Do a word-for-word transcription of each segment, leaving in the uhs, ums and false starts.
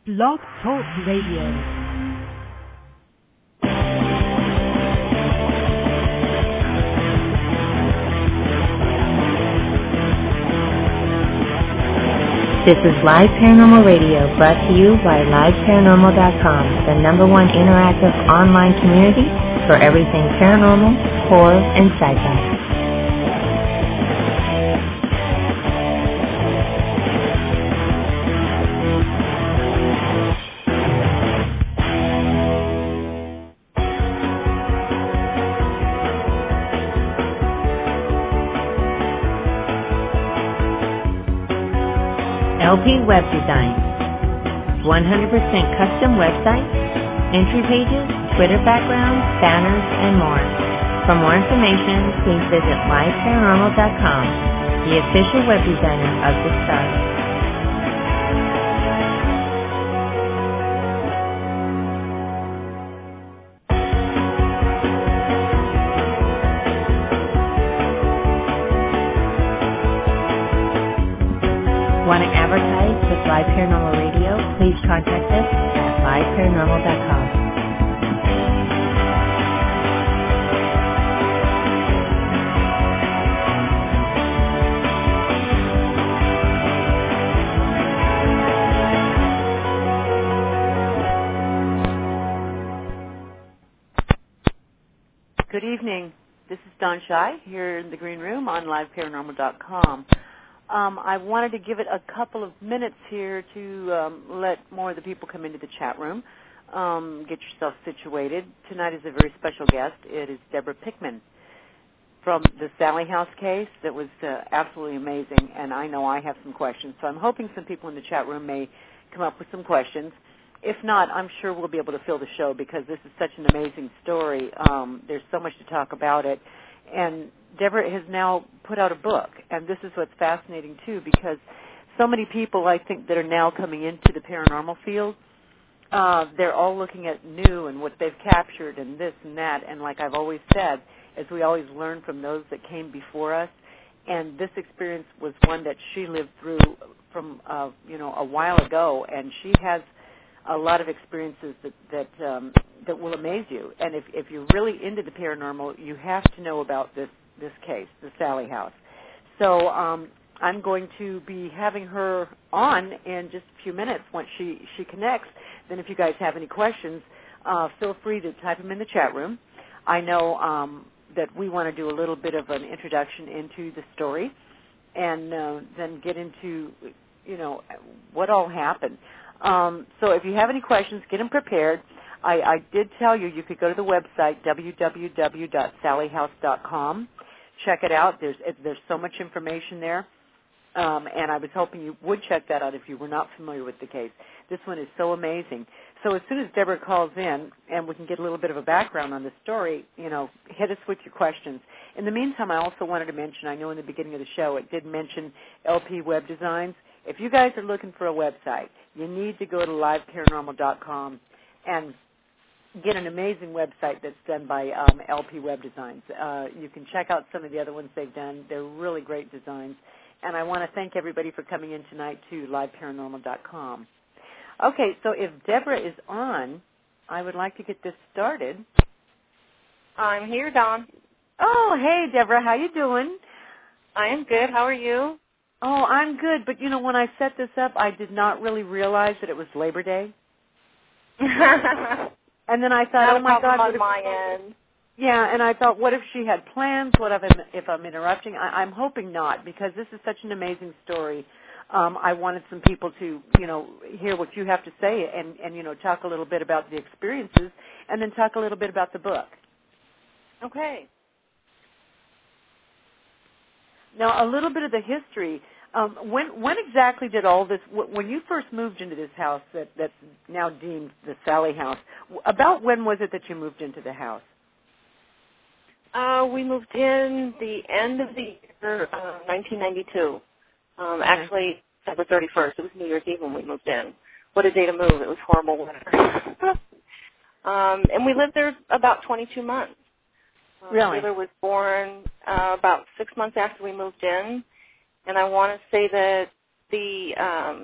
Blog Talk Radio. This is Live Paranormal Radio, brought to you by live paranormal dot com, the number one interactive online community for everything paranormal, horror, and sci-fi. L P Web Design, one hundred percent custom websites, entry pages, Twitter backgrounds, banners, and more. For more information, please visit live paranormal dot com, the official web designer of the star. Want to advertise with Live Paranormal Radio? Please contact us at live paranormal dot com. Good evening. This is Dawn Shy here in the Green Room on live paranormal dot com. Um, I wanted to give it a couple of minutes here to um, let more of the people come into the chat room. Um, get yourself situated. Tonight is a very special guest. It is Deborah Pickman from the Sallie House case. That was uh, absolutely amazing, and I know I have some questions. So I'm hoping some people in the chat room may come up with some questions. If not, I'm sure we'll be able to fill the show because this is such an amazing story. Um, there's so much to talk about it. And Deborah has now put out a book, and this is what's fascinating, too, because so many people, I think, that are now coming into the paranormal field, uh, they're all looking at new and what they've captured and this and that. And like I've always said, as we always learn from those that came before us, and this experience was one that she lived through from, uh, you know, a while ago, and she has a lot of experiences that that um, that will amaze you. And if, if you're really into the paranormal, you have to know about this this case, the Sallie House. So um, I'm going to be having her on in just a few minutes once she, she connects. Then if you guys have any questions, uh, feel free to type them in the chat room. I know um, that we want to do a little bit of an introduction into the story and uh, then get into, you know, what all happened. Um, so if you have any questions, get them prepared. I, I did tell you you could go to the website, w w w dot sallie house dot com. Check it out. There's there's so much information there, um, and I was hoping you would check that out if you were not familiar with the case. This one is so amazing. So as soon as Deborah calls in and we can get a little bit of a background on the story, you know, hit us with your questions. In the meantime, I also wanted to mention, I know in the beginning of the show it did mention L P Web Designs. If you guys are looking for a website, you need to go to live paranormal dot com and get an amazing website that's done by um, L P Web Designs. Uh, you can check out some of the other ones they've done. They're really great designs. And I want to thank everybody for coming in tonight to live paranormal dot com. Okay, so if Deborah is on, I would like to get this started. I'm here, Dawn. Oh, hey, Deborah. How you doing? I am good. How are you? Oh, I'm good. But, you know, when I set this up, I did not really realize that it was Labor Day. And then I thought, Not oh, my God. on my end. Yeah, and I thought, what if she had plans? What if I'm, if I'm interrupting? I, I'm hoping not, because this is such an amazing story. Um, I wanted some people to, you know, hear what you have to say and, and, you know, talk a little bit about the experiences and then talk a little bit about the book. Okay. Now, a little bit of the history. Um, when when exactly did all this, when you first moved into this house that, that's now deemed the Sallie House, about when was it that you moved into the house? Uh, we moved in the end of the year, uh, nineteen ninety-two. Um, okay. Actually, December thirty-first. It was New Year's Eve when we moved in. What a day to move. It was horrible weather. um, and we lived there about twenty-two months. Uh, really? Taylor was born uh, about six months after we moved in. And I want to say that the um,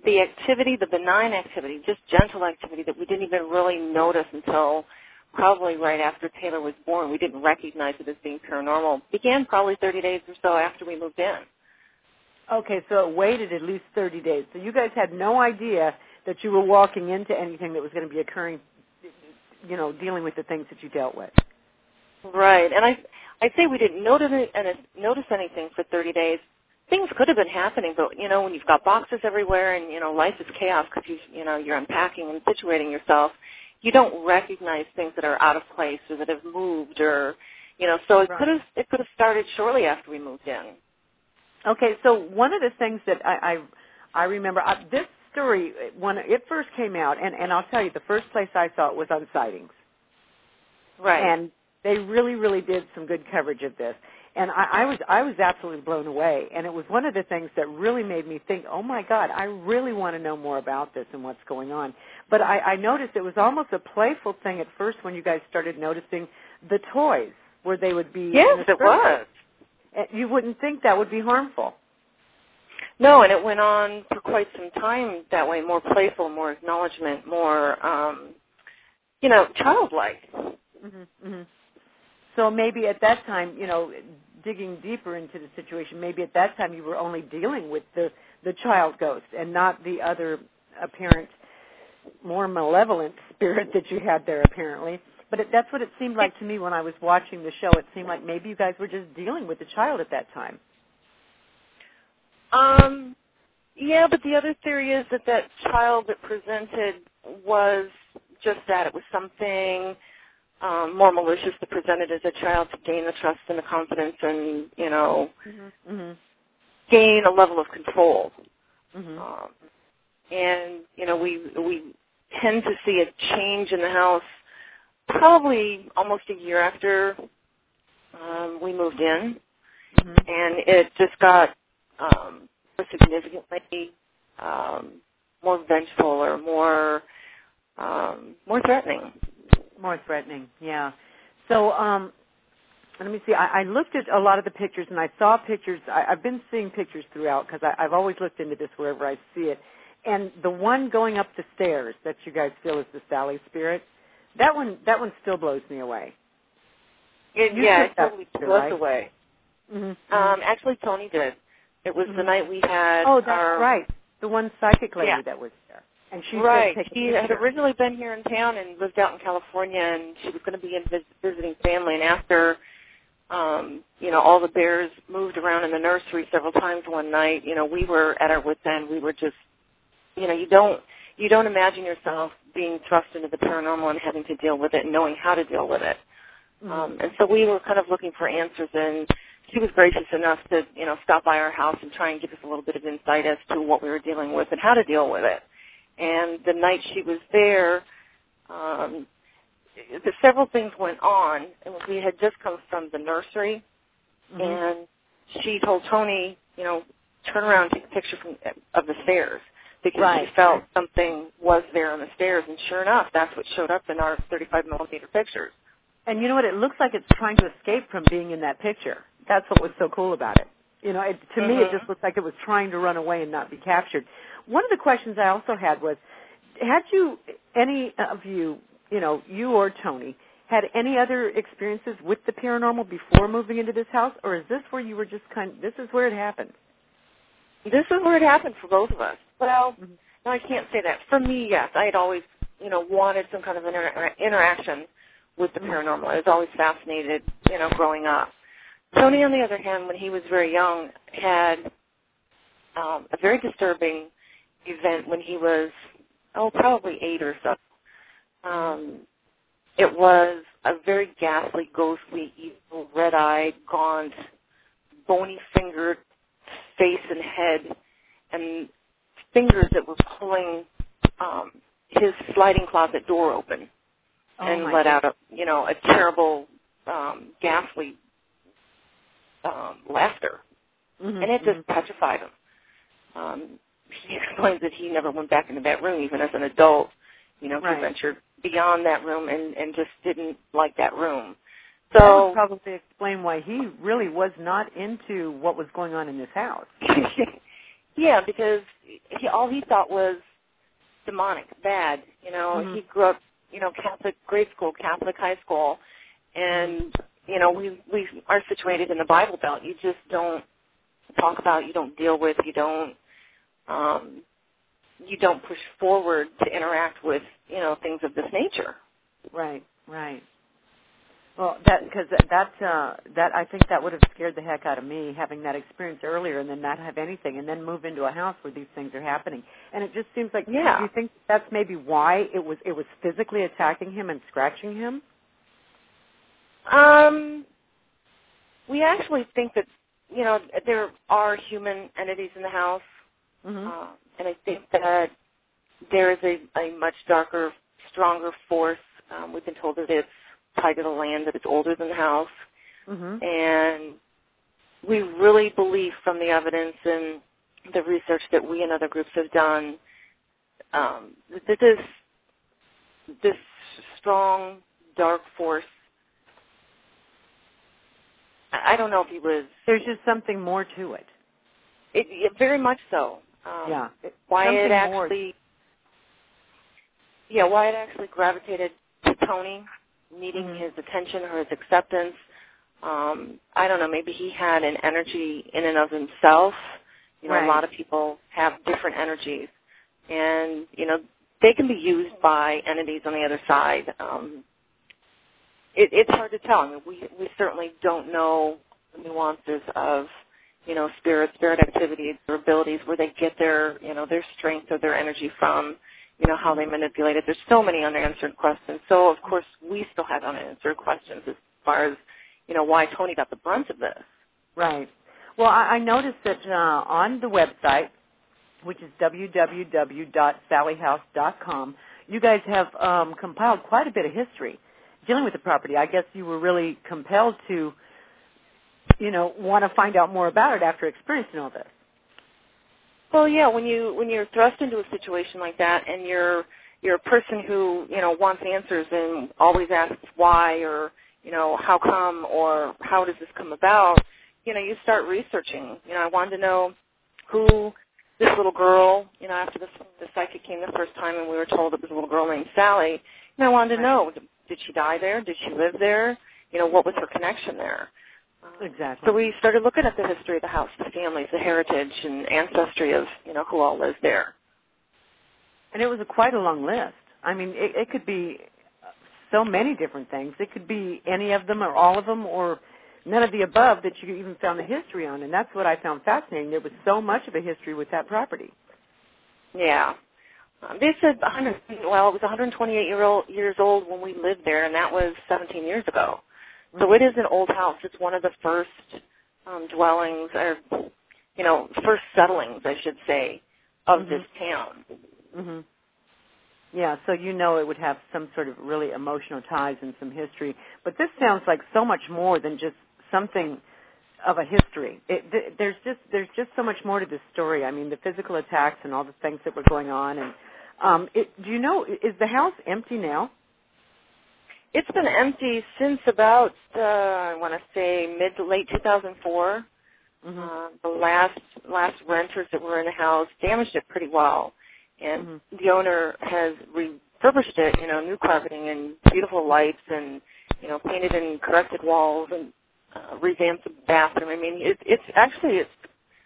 the activity, the benign activity, just gentle activity that we didn't even really notice until probably right after Taylor was born. We didn't recognize it as being paranormal. Began probably thirty days or so after we moved in. Okay, so it waited at least thirty days. So you guys had no idea that you were walking into anything that was going to be occurring, you know, dealing with the things that you dealt with. Right, and I, I'd say we didn't notice, notice anything for thirty days. Things could have been happening, but, you know, when you've got boxes everywhere and, you know, life is chaos because, you, you know, you're unpacking and situating yourself, you don't recognize things that are out of place or that have moved or, you know, so it Right. could have it could have started shortly after we moved in. Okay, so one of the things that I I, I remember, I, this story, when it first came out, and, and I'll tell you, the first place I saw it was on Sightings. Right. And they really, really did some good coverage of this. And I, I was I was absolutely blown away. And it was one of the things that really made me think, oh, my God, I really want to know more about this and what's going on. But I, I noticed it was almost a playful thing at first when you guys started noticing the toys, where they would be. Yes, in a it was. You wouldn't think that would be harmful. No, and it went on for quite some time that way, more playful, more acknowledgement, more, um, you know, childlike. Mm-hmm, mm-hmm. So maybe at that time, you know, digging deeper into the situation, maybe at that time you were only dealing with the, the child ghost and not the other apparent, more malevolent spirit that you had there apparently. But it, that's what it seemed like to me when I was watching the show. It seemed like maybe you guys were just dealing with the child at that time. Um, yeah, but the other theory is that that child that presented was just that. It was something um, more malicious that presented as a child to gain the trust and the confidence and, you know, mm-hmm. Mm-hmm. gain a level of control. Mm-hmm. Um, and, you know, we we tend to see a change in the house probably almost a year after um, we moved in. Mm-hmm. And it just got um, more significantly um, more vengeful or more um, more threatening. More threatening, yeah. So um, let me see. I, I looked at a lot of the pictures, and I saw pictures. I, I've been seeing pictures throughout because I've always looked into this wherever I see it. And the one going up the stairs that you guys feel is the Sally spirit, that one that one still blows me away. It, You yeah, took it that totally picture, blew us right? away. Mm-hmm. Um, actually, Tony did. It was mm-hmm. the night we had Oh, that's our... right. The one psychic lady yeah. that was there. And she right. said, take a She had picture. originally been here in town and lived out in California, and she was going to be in vis- visiting family. And after, um, you know, all the bears moved around in the nursery several times one night, you know, we were at our wits' end. We were just, you know, you don't you don't imagine yourself being thrust into the paranormal and having to deal with it and knowing how to deal with it. Mm-hmm. Um, and so we were kind of looking for answers, and she was gracious enough to, you know, stop by our house and try and give us a little bit of insight as to what we were dealing with and how to deal with it. And the night she was there, um, the, several things went on. And we had just come from the nursery, mm-hmm. and she told Tony, you know, turn around and take a picture from, of the stairs, because right. she felt something was there on the stairs. And sure enough, that's what showed up in our thirty-five millimeter pictures. And you know what? It looks like it's trying to escape from being in that picture. That's what was so cool about it. You know, it, to mm-hmm. me, it just looked like it was trying to run away and not be captured. One of the questions I also had was, had you, any of you, you know, you or Tony, had any other experiences with the paranormal before moving into this house, or is this where you were just kind of, this is where it happened? This is where it happened for both of us. Well, mm-hmm. no, I can't say that. For me, yes. I had always, you know, wanted some kind of inter- interaction with the paranormal. I was always fascinated, you know, growing up. Tony, on the other hand, when he was very young, had um, a very disturbing event when he was, oh, probably eight or so. Um, it was a very ghastly, ghostly, evil, red-eyed, gaunt, bony-fingered face and head, and fingers that were pulling um, his sliding closet door open. Oh, and my let goodness. out a, you know, a terrible, um, ghastly um, laughter. Mm-hmm, and it just mm-hmm. petrified him. Um, he explains that he never went back into that room, even as an adult. You know, right. he ventured beyond that room and, and just didn't like that room. So that So would probably explain why he really was not into what was going on in this house. Yeah, because he, all he thought was demonic, bad. You know, mm-hmm. he grew up, you know, Catholic grade school, Catholic high school, and you know, we we are situated in the Bible Belt. You just don't talk about, you don't deal with, you don't, um, you don't push forward to interact with, you know, things of this nature. Right, right. Well, that because that uh, that I think that would have scared the heck out of me, having that experience earlier and then not have anything, and then move into a house where these things are happening. And it just seems like, yeah. do you think that's maybe why it was it was physically attacking him and scratching him? Um, we actually think that, you know, there are human entities in the house, mm-hmm. uh, and I think that there is a, a much darker, stronger force. Um, we've been told that it's tied to the land, that it's older than the house. Mm-hmm. And we really believe from the evidence and the research that we and other groups have done um, that this, this strong, dark force, I don't know if he was... There's just something more to it. It, it very much so. Um, yeah. It, why something it actually... more. Yeah, why it actually gravitated to Tony, needing mm-hmm. his attention or his acceptance. Um, I don't know, maybe he had an energy in and of himself. You know, right. a lot of people have different energies. And, you know, they can be used by entities on the other side. Um, it, it's hard to tell. I mean, we, we certainly don't know the nuances of, you know, spirit, spirit activities, their abilities, where they get their, you know, their strength or their energy from, you know, how they manipulate it. There's so many unanswered questions. So, of course, we still have unanswered questions as far as, you know, why Tony got the brunt of this. Right. Well, I, I noticed that uh, on the website, which is w w w dot sally house dot com, you guys have um, compiled quite a bit of history dealing with the property. I guess you were really compelled to, you know, want to find out more about it after experiencing all this. Well, yeah, when you when you're thrust into a situation like that, and you're you're a person who, you know, wants answers and always asks why, or, you know, how come, or how does this come about, you know, you start researching. You know, I wanted to know who this little girl, you know, after the, the psychic came the first time and we were told it was a little girl named Sally, and I wanted to know, did she die there? Did she live there? You know, what was her connection there? Exactly. So we started looking at the history of the house, the families, the heritage and ancestry of, you know, who all lives there. And it was a, quite a long list. I mean, it, it could be so many different things. It could be any of them or all of them or none of the above that you even found the history on. And that's what I found fascinating. There was so much of a history with that property. Yeah. Um, they said one hundred, well, it was one hundred twenty-eight year old, years old when we lived there, and that was seventeen years ago. So it is an old house. It's one of the first um, dwellings, or, you know, first settlings, I should say, of mm-hmm. this town. Mm-hmm. Yeah, so you know it would have some sort of really emotional ties and some history. But this sounds like so much more than just something of a history. It, th- there's just there's just so much more to this story. I mean, the physical attacks and all the things that were going on. And um, it, do you know, is the house empty now? It's been empty since about, uh, I want to say, mid to late two thousand four. Mm-hmm. Uh, the last last renters that were in the house damaged it pretty well. And mm-hmm. the owner has refurbished it, you know, new carpeting and beautiful lights and, you know, painted and corrected walls and uh, revamped the bathroom. I mean, it, it's actually, it's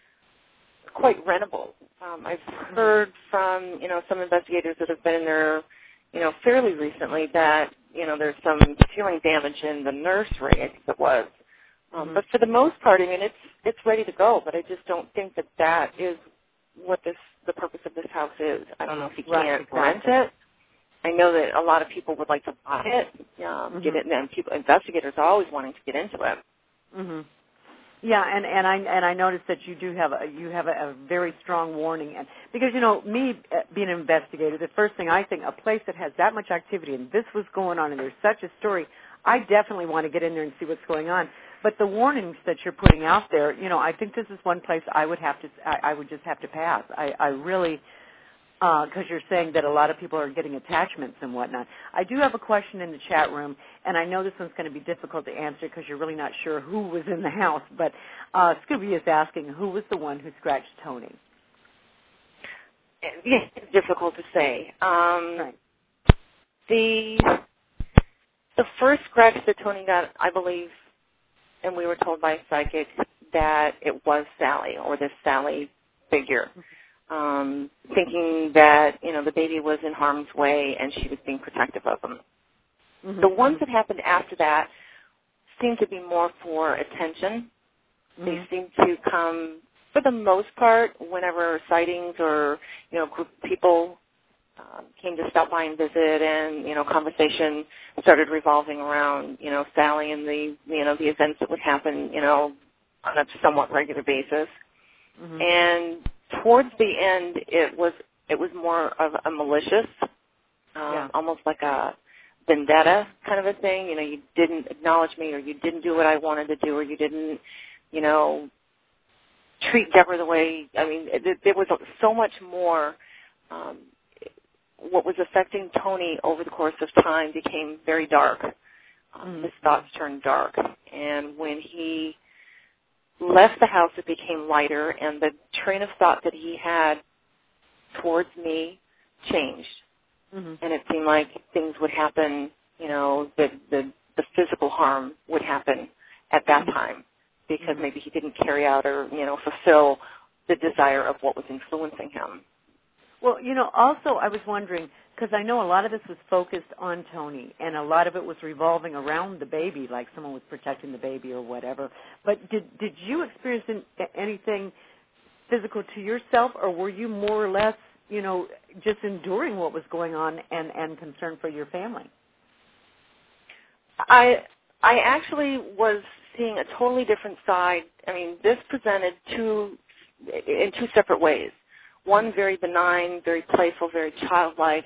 quite rentable. Um, I've heard from, you know, some investigators that have been in there, you know, fairly recently that, you know, there's some ceiling damage in the nursery, I think it was. Um, mm-hmm. But for the most part, I mean, it's it's ready to go, but I just don't think that that is what this the purpose of this house is. I don't know if you right, can't exactly. rent it. I know that a lot of people would like to buy it, um, mm-hmm. get it, and people, investigators are always wanting to get into it. Mm-hmm. Yeah, and, and I and I noticed that you do have a you have a, a very strong warning, and because you know me uh, being an investigator, the first thing I think, a place that has that much activity and this was going on, and there's such a story, I definitely want to get in there and see what's going on. But the warnings that you're putting out there, you know, I think this is one place I would have to I, I would just have to pass. I, I really. Because uh, you're saying that a lot of people are getting attachments and whatnot. I do have a question in the chat room, and I know this one's going to be difficult to answer because you're really not sure who was in the house. But uh, Scooby is asking, who was the one who scratched Tony? yeah, it's difficult to say. Um, right. The the first scratch that Tony got, I believe, and we were told by a psychic that it was Sally or this Sally figure, um, thinking that, you know, the baby was in harm's way and she was being protective of him. Mm-hmm. The ones that happened after that seemed to be more for attention. Mm-hmm. They seemed to come, for the most part, whenever sightings or, you know, group of people um, came to stop by and visit, and, you know, conversation started revolving around, you know, Sally and the, you know, the events that would happen, you know, on a somewhat regular basis. Mm-hmm. And towards the end, it was it was more of a malicious, um, yeah. almost like a vendetta kind of a thing. You know, you didn't acknowledge me, or you didn't do what I wanted to do, or you didn't, you know, treat Deborah the way. I mean, it, there was so much more. Um, what was affecting Tony over the course of time became very dark. Um, mm-hmm. His thoughts turned dark, and when he left the house, it became lighter, and the train of thought that he had towards me changed. Mm-hmm. And it seemed like things would happen, you know, the, the, the physical harm would happen at that mm-hmm. time, because mm-hmm. maybe he didn't carry out or, you know, fulfill the desire of what was influencing him. Well, you know, also I was wondering, because I know a lot of this was focused on Tony, and a lot of it was revolving around the baby, like someone was protecting the baby or whatever. But did did you experience anything physical to yourself, or were you more or less, you know, just enduring what was going on and, and concerned for your family? I I actually was seeing a totally different side. I mean, this presented two in two separate ways. One very benign, very playful, very childlike,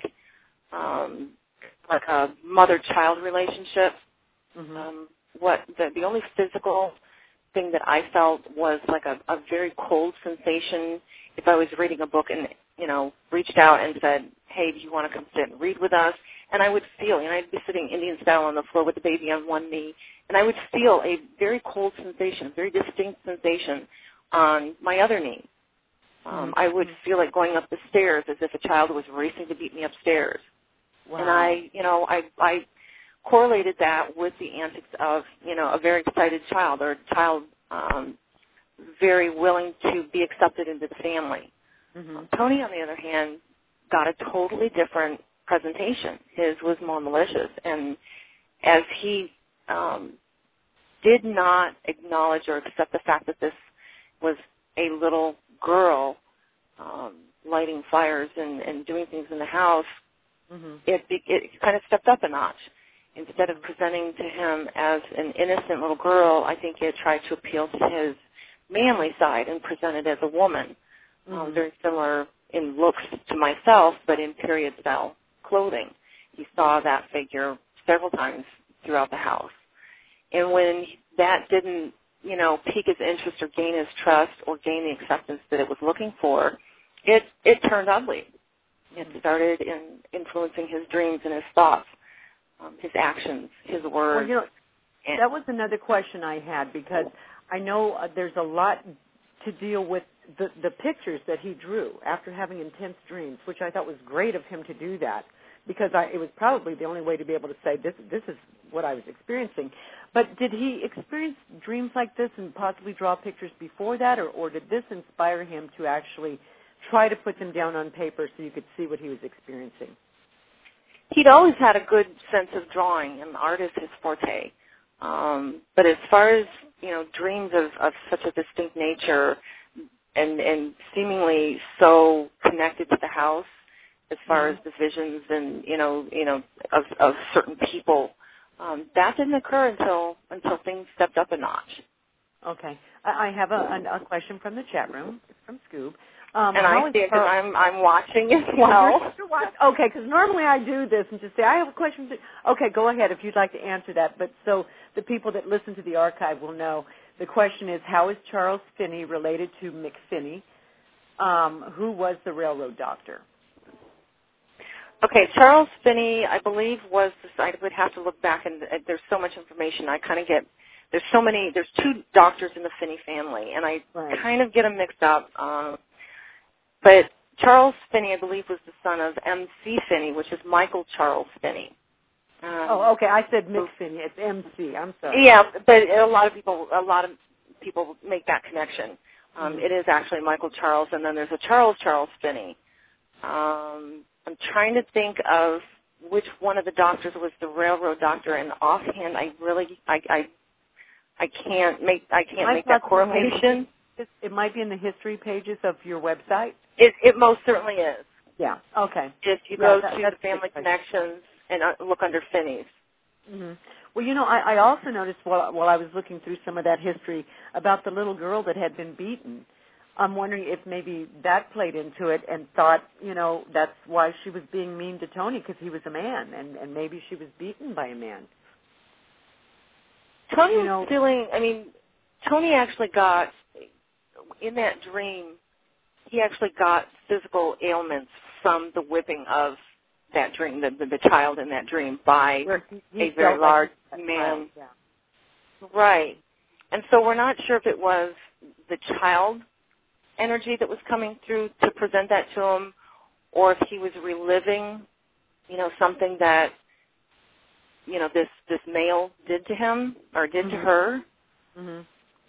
um, like a mother-child relationship. Mm-hmm. Um, what the, the only physical thing that I felt was like a, a very cold sensation. If I was reading a book and, you know, reached out and said, "Hey, do you want to come sit and read with us?" And I would feel, you know, I'd be sitting Indian style on the floor with the baby on one knee, and I would feel a very cold sensation, a very distinct sensation on my other knee. Um, I would feel like going up the stairs as if a child was racing to beat me upstairs. Wow. And I, you know, I, I correlated that with the antics of, you know, a very excited child, or a child um, very willing to be accepted into the family. Mm-hmm. Um, Tony, on the other hand, got a totally different presentation. His was more malicious. And as he um, did not acknowledge or accept the fact that this was a little girl um, lighting fires and, and doing things in the house, mm-hmm. it, it kind of stepped up a notch. Instead of presenting to him as an innocent little girl, I think it tried to appeal to his manly side and presented as a woman, mm-hmm. um, very similar in looks to myself, but in period-style clothing. He saw that figure several times throughout the house. And when that didn't, you know, pique his interest or gain his trust or gain the acceptance that it was looking for, it it turned ugly. It started in influencing his dreams and his thoughts, um, his actions, his words. Well, you know, and that was another question I had, because I know uh, there's a lot to deal with the, the pictures that he drew after having intense dreams, which I thought was great of him to do that, because I, it was probably the only way to be able to say, this this is what I was experiencing. But did he experience dreams like this and possibly draw pictures before that, or, or did this inspire him to actually try to put them down on paper so you could see what he was experiencing? He'd always had a good sense of drawing, and art is his forte. Um, but as far as, you know, dreams of, of such a distinct nature and, and seemingly so connected to the house, as far as the visions and, you know, you know, of, of certain people, um, that didn't occur until until things stepped up a notch. Okay. I, I have a, a, a question from the chat room. It's from Scoob. Um, and I see it because I'm, I'm watching as well. Okay, because normally I do this and just say, I have a question. Okay, go ahead if you'd like to answer that. But so the people that listen to the archive will know. The question is, how is Charles Finney related to McFinney, um, who was the railroad doctor? Okay, Charles Finney, I believe, was, I would have to look back, and there's so much information. I kind of get, there's so many, there's two doctors in the Finney family, and I right. kind of get them mixed up. Um, but Charles Finney, I believe, was the son of M C Finney, which is Michael Charles Finney. Um, oh, okay. I said Mick Finney. It's M C. I'm sorry. Yeah, but a lot of people, a lot of people make that connection. Um, mm-hmm. It is actually Michael Charles, and then there's a Charles Charles Finney. Um, I'm trying to think of which one of the doctors was the railroad doctor, and offhand, I really, I, I, I can't make, I can't I make that correlation. It, it might be in the history pages of your website. It, it most certainly is. Yeah. Okay. If you yeah, go that, to that's the Family Connections and uh, look under Finney's. Mm-hmm. Well, you know, I, I also noticed while, while I was looking through some of that history about the little girl that had been beaten. I'm wondering if maybe that played into it and thought, you know, that's why she was being mean to Tony, because he was a man, and, and maybe she was beaten by a man. Tony you know, was feeling, I mean, Tony actually got, in that dream, he actually got physical ailments from the whipping of that dream, the, the, the child in that dream by he, he a very large like man. Yeah. Right. And so we're not sure if it was the child energy that was coming through to present that to him, or if he was reliving, you know, something that, you know, this, this male did to him or did mm-hmm. to her. Mm-hmm.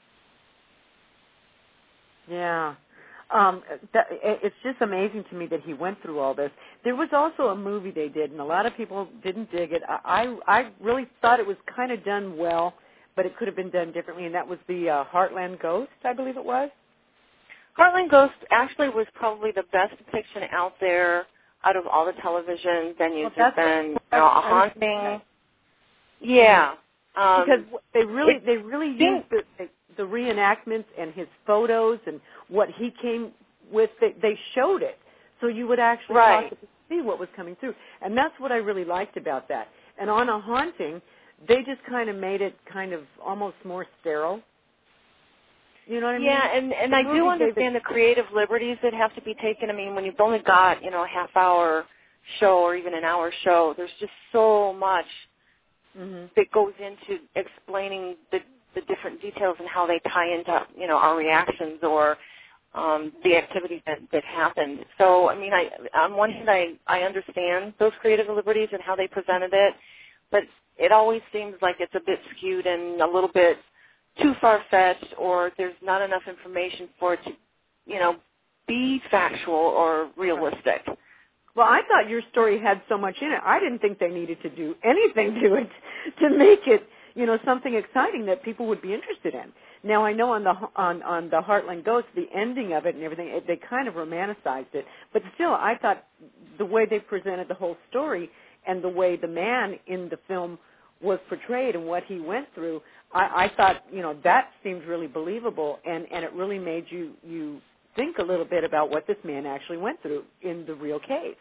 Yeah. Um, that, it's just amazing to me that he went through all this. There was also a movie they did, and a lot of people didn't dig it. I, I, I really thought it was kind of done well, but it could have been done differently, and that was the uh, Heartland Ghost, I believe it was. Heartland Ghost actually was probably the best depiction out there out of all the television venues. Well, There's been you know, a haunting. Yeah. Um, because they really it, they really used the, the, the reenactments and his photos and what he came with. They, they showed it, so you would actually right. possibly see what was coming through. And that's what I really liked about that. And on A Haunting, they just kind of made it kind of almost more sterile. You know what I mean? Yeah, and, and I do understand the creative liberties that have to be taken. I mean, when you've only got, you know, a half-hour show or even an hour show, there's just so much mm-hmm. that goes into explaining the, the different details and how they tie into, you know, our reactions or um, the activities that, that happened. So, I mean, I, on one hand, I, I understand those creative liberties and how they presented it, but it always seems like it's a bit skewed and a little bit too far-fetched, or there's not enough information for it to, you know, be factual or realistic. Well, I thought your story had so much in it. I didn't think they needed to do anything to it to make it, you know, something exciting that people would be interested in. Now, I know on the on on the Heartland Ghost, the ending of it and everything, it, they kind of romanticized it. But still, I thought the way they presented the whole story and the way the man in the film was portrayed and what he went through, I, I thought, you know, that seemed really believable, and, and it really made you, you think a little bit about what this man actually went through in the real cave.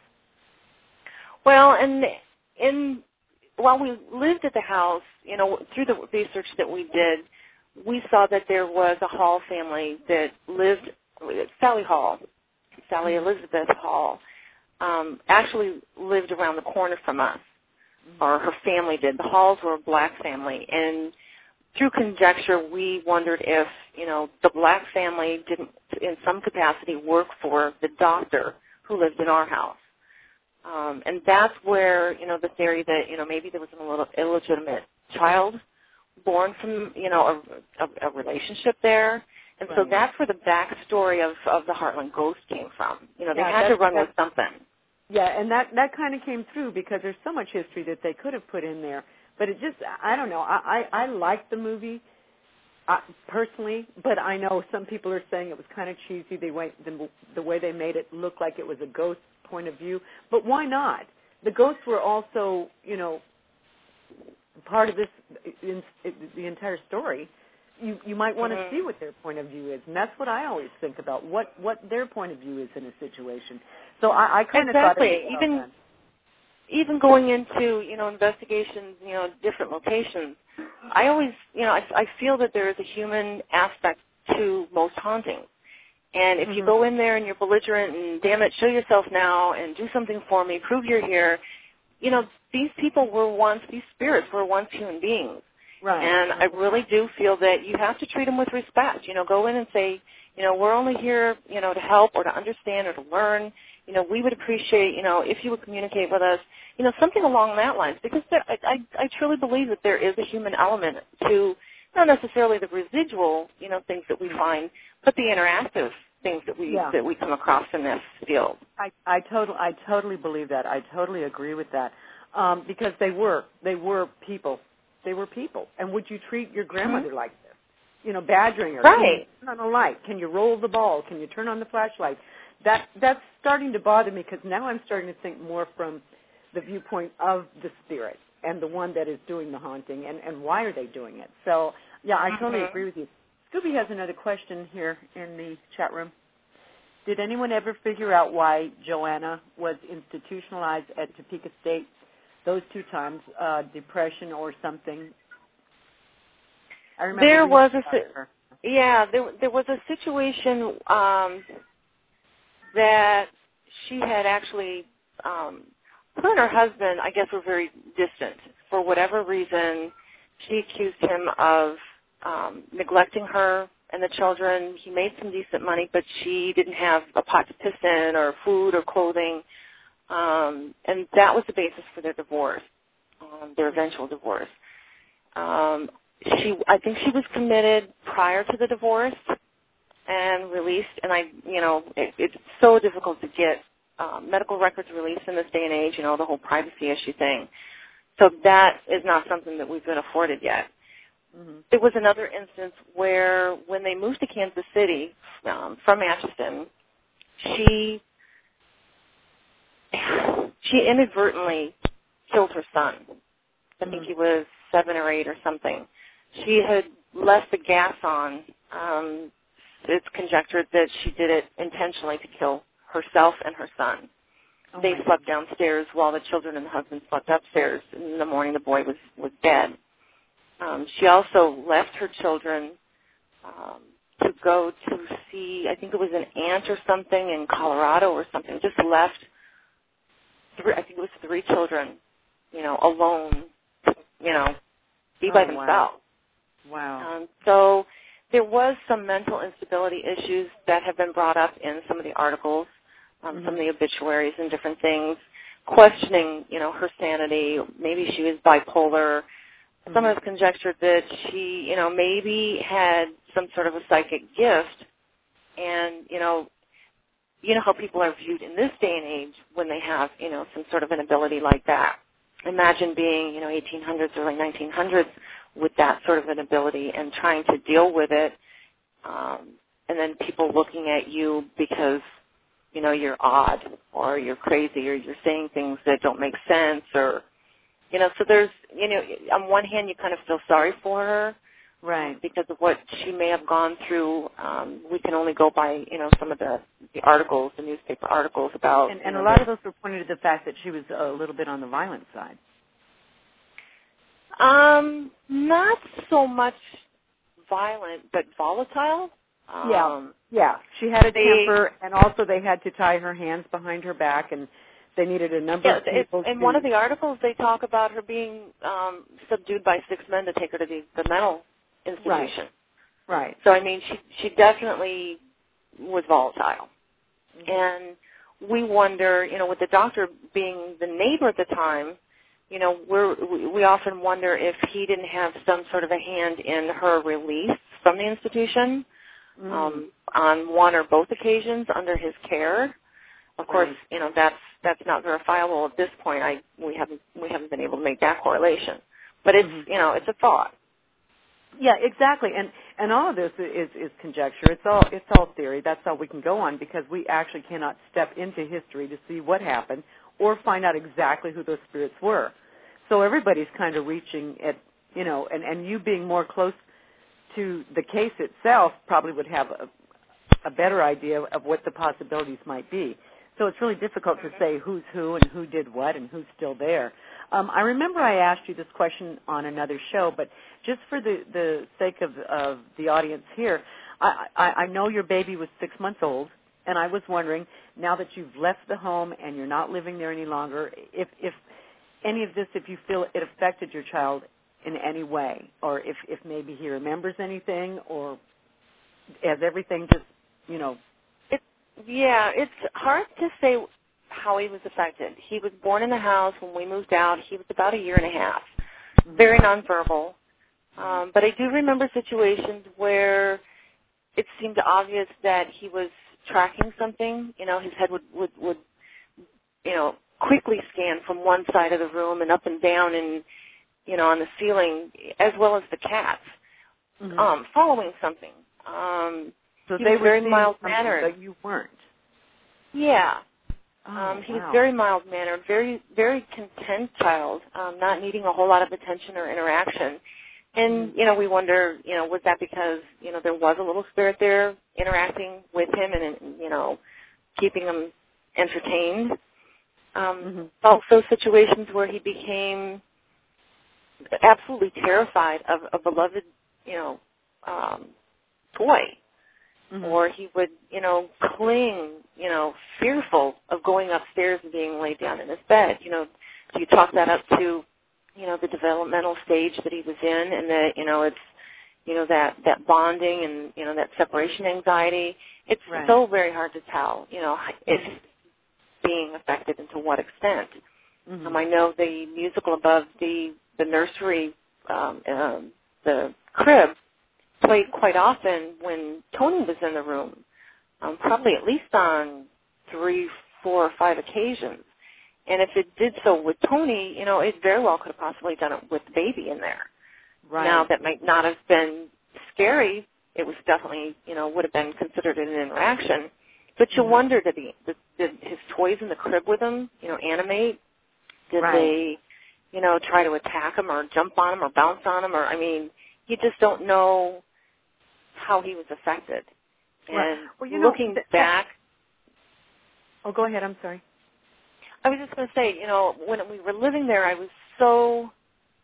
Well, and in while we lived at the house, you know, through the research that we did, we saw that there was a Hall family that lived, Sally Hall, Sally Elizabeth Hall, um, actually lived around the corner from us. Or her family did. The Halls were a black family, and through conjecture, we wondered if, you know, the black family didn't, in some capacity, work for the doctor who lived in our house. Um, and that's where, you know, the theory that, you know, maybe there was an Ill- illegitimate child born from, you know, a, a, a relationship there. And right. so that's where the backstory of, of the Heartland Ghost came from. You know, they yeah, had to run with something. Yeah, and that, that kind of came through because there's so much history that they could have put in there. But it just, I don't know, I, I, I liked the movie uh, personally, but I know some people are saying it was kind of cheesy. They went, the, the way they made it look like it was a ghost point of view. But why not? The ghosts were also, you know, part of this, in, in, the entire story. You, you might want mm-hmm. to see what their point of view is, and that's what I always think about, what, what their point of view is in a situation. So I, I kind of exactly. thought it was even well done. Even going into, you know, investigations, you know, different locations, I always, you know, I, I feel that there is a human aspect to most hauntings. And if mm-hmm. you go in there and you're belligerent and, damn it, show yourself now and do something for me, prove you're here, you know, these people were once, these spirits were once human beings. Right. And I really do feel that you have to treat them with respect. You know, go in and say, You know, we're only here, you know, to help or to understand or to learn. You know, we would appreciate, you know, if you would communicate with us, you know, something along that lines, because there, I, I, I truly believe that there is a human element to not necessarily the residual, you know, things that we find, but the interactive things that we yeah. that we come across in this field. I, I totally I totally believe that. I totally agree with that. Um, because they were they were people. They were people. And would you treat your grandmother Mm-hmm. like this? You know, badgering her. Right. Can you turn on the light? Can you roll the ball? Can you turn on the flashlight? That that's starting to bother me, because now I'm starting to think more from the viewpoint of the spirit and the one that is doing the haunting, and, and why are they doing it? So, yeah, I totally Mm-hmm. agree with you. Scooby has another question here in the chat room. Did anyone ever figure out why Joanna was institutionalized at Topeka State those two times, uh, depression or something? I remember there was a her. yeah there there was a situation um, that she had actually um, her and her husband, I guess, were very distant for whatever reason. She accused him of um, neglecting her and the children. He made some decent money, but she didn't have a pot to piss in or food or clothing, um, and that was the basis for their divorce, um, their eventual divorce. Um, she, I think she was committed prior to the divorce and released, and I, you know, it, it's so difficult to get um, medical records released in this day and age, you know, the whole privacy issue thing. So that is not something that we've been afforded yet. Mm-hmm. There was another instance where when they moved to Kansas City um, from Atchison, she she inadvertently killed her son. I think he was seven or eight or something. She had left the gas on. Um, it's conjectured that she did it intentionally to kill herself and her son. Oh they slept God. downstairs while the children and the husband slept upstairs. In the morning, the boy was, was dead. Um, she also left her children um, to go to see, I think it was an aunt or something in Colorado or something. Just left, three, I think it was three children, you know, alone, you know, be oh, by themselves. Wow. wow. Um, so there was some mental instability issues that have been brought up in some of the articles, um, mm-hmm. some of the obituaries and different things, questioning, you know, her sanity. Maybe she was bipolar. Mm-hmm. Some have conjectured that she, you know, maybe had some sort of a psychic gift, and, you know, you know how people are viewed in this day and age when they have, you know, some sort of an ability like that. Imagine being, you know, eighteen hundreds, early nineteen hundreds with that sort of an ability and trying to deal with it, um, and then people looking at you because, you know, you're odd or you're crazy or you're saying things that don't make sense, or, you know, so there's, you know, on one hand you kind of feel sorry for her. Right. Because of what she may have gone through. Um, we can only go by, you know, some of the, the articles, the newspaper articles about. And, and you know, a lot of those were pointed to the fact that she was a little bit on the violent side. Um, not so much violent, but volatile. Yeah, um, yeah. She had a they, temper, and also they had to tie her hands behind her back, and they needed a number yeah, of people. In to... one of the articles, they talk about her being um, subdued by six men to take her to the, the mental institution. Right. right. So, I mean, she she definitely was volatile. Mm-hmm. And we wonder, you know, with the doctor being the neighbor at the time, you know, we're, we often wonder if he didn't have some sort of a hand in her release from the institution mm. um, on one or both occasions under his care. Of course, right. you know, that's that's not verifiable at this point. I we haven't we haven't been able to make that correlation, but it's mm-hmm. you know it's a thought. Yeah, exactly, and and all of this is is conjecture. It's all it's all theory. That's all we can go on, because we actually cannot step into history to see what happened or find out exactly who those spirits were. So everybody's kind of reaching at, you know, and, and you being more close to the case itself probably would have a, a better idea of what the possibilities might be. So it's really difficult to say who's who and who did what and who's still there. Um, I remember I asked you this question on another show, but just for the, the sake of, of the audience here, I, I, I know your baby was six months old, and I was wondering, now that you've left the home and you're not living there any longer, if, if any of this, if you feel it affected your child in any way, or if, if maybe he remembers anything, or has everything just you know. It, yeah, it's hard to say how he was affected. He was born in the house when we moved out. He was about a year and a half, mm-hmm. very nonverbal. Um, but I do remember situations where it seemed obvious that he was tracking something. You know, his head would, would, would you know, quickly scan from one side of the room and up and down and, you know, on the ceiling, as well as the cats, mm-hmm. um, following something. Um, so he they was were very mild-mannered. But you weren't. Yeah. Oh, um, he wow. was very mild-mannered, very, very content child, um, not needing a whole lot of attention or interaction. And, mm-hmm. you know, we wonder, you know, was that because, you know, there was a little spirit there interacting with him and, you know, keeping him entertained? Um, mm-hmm. Also situations where he became absolutely terrified of a beloved, you know, um, toy. Mm-hmm. Or he would, you know, cling, you know, fearful of going upstairs and being laid down in his bed. You know, so you talk that up to, you know, the developmental stage that he was in, and that, you know, it's, you know, that, that bonding and, you know, that separation anxiety. It's right. so very hard to tell, you know, if being affected and to what extent. Mm-hmm. Um, I know the musical above the, the nursery, um, um, the crib, played quite often when Tony was in the room, um, probably at least on three, four, or five occasions. And if it did so with Tony, you know, it very well could have possibly done it with the baby in there. Right. Now, that might not have been scary. It was definitely, you know, would have been considered an interaction. But you mm-hmm. wonder, did, he, did, did his toys in the crib with him, you know, animate? Did right. they, you know, try to attack him or jump on him or bounce on him? Or, I mean, you just don't know how he was affected. And right. well, you looking know, th- back. Oh, go ahead. I'm sorry. I was just going to say, you know, when we were living there, I was so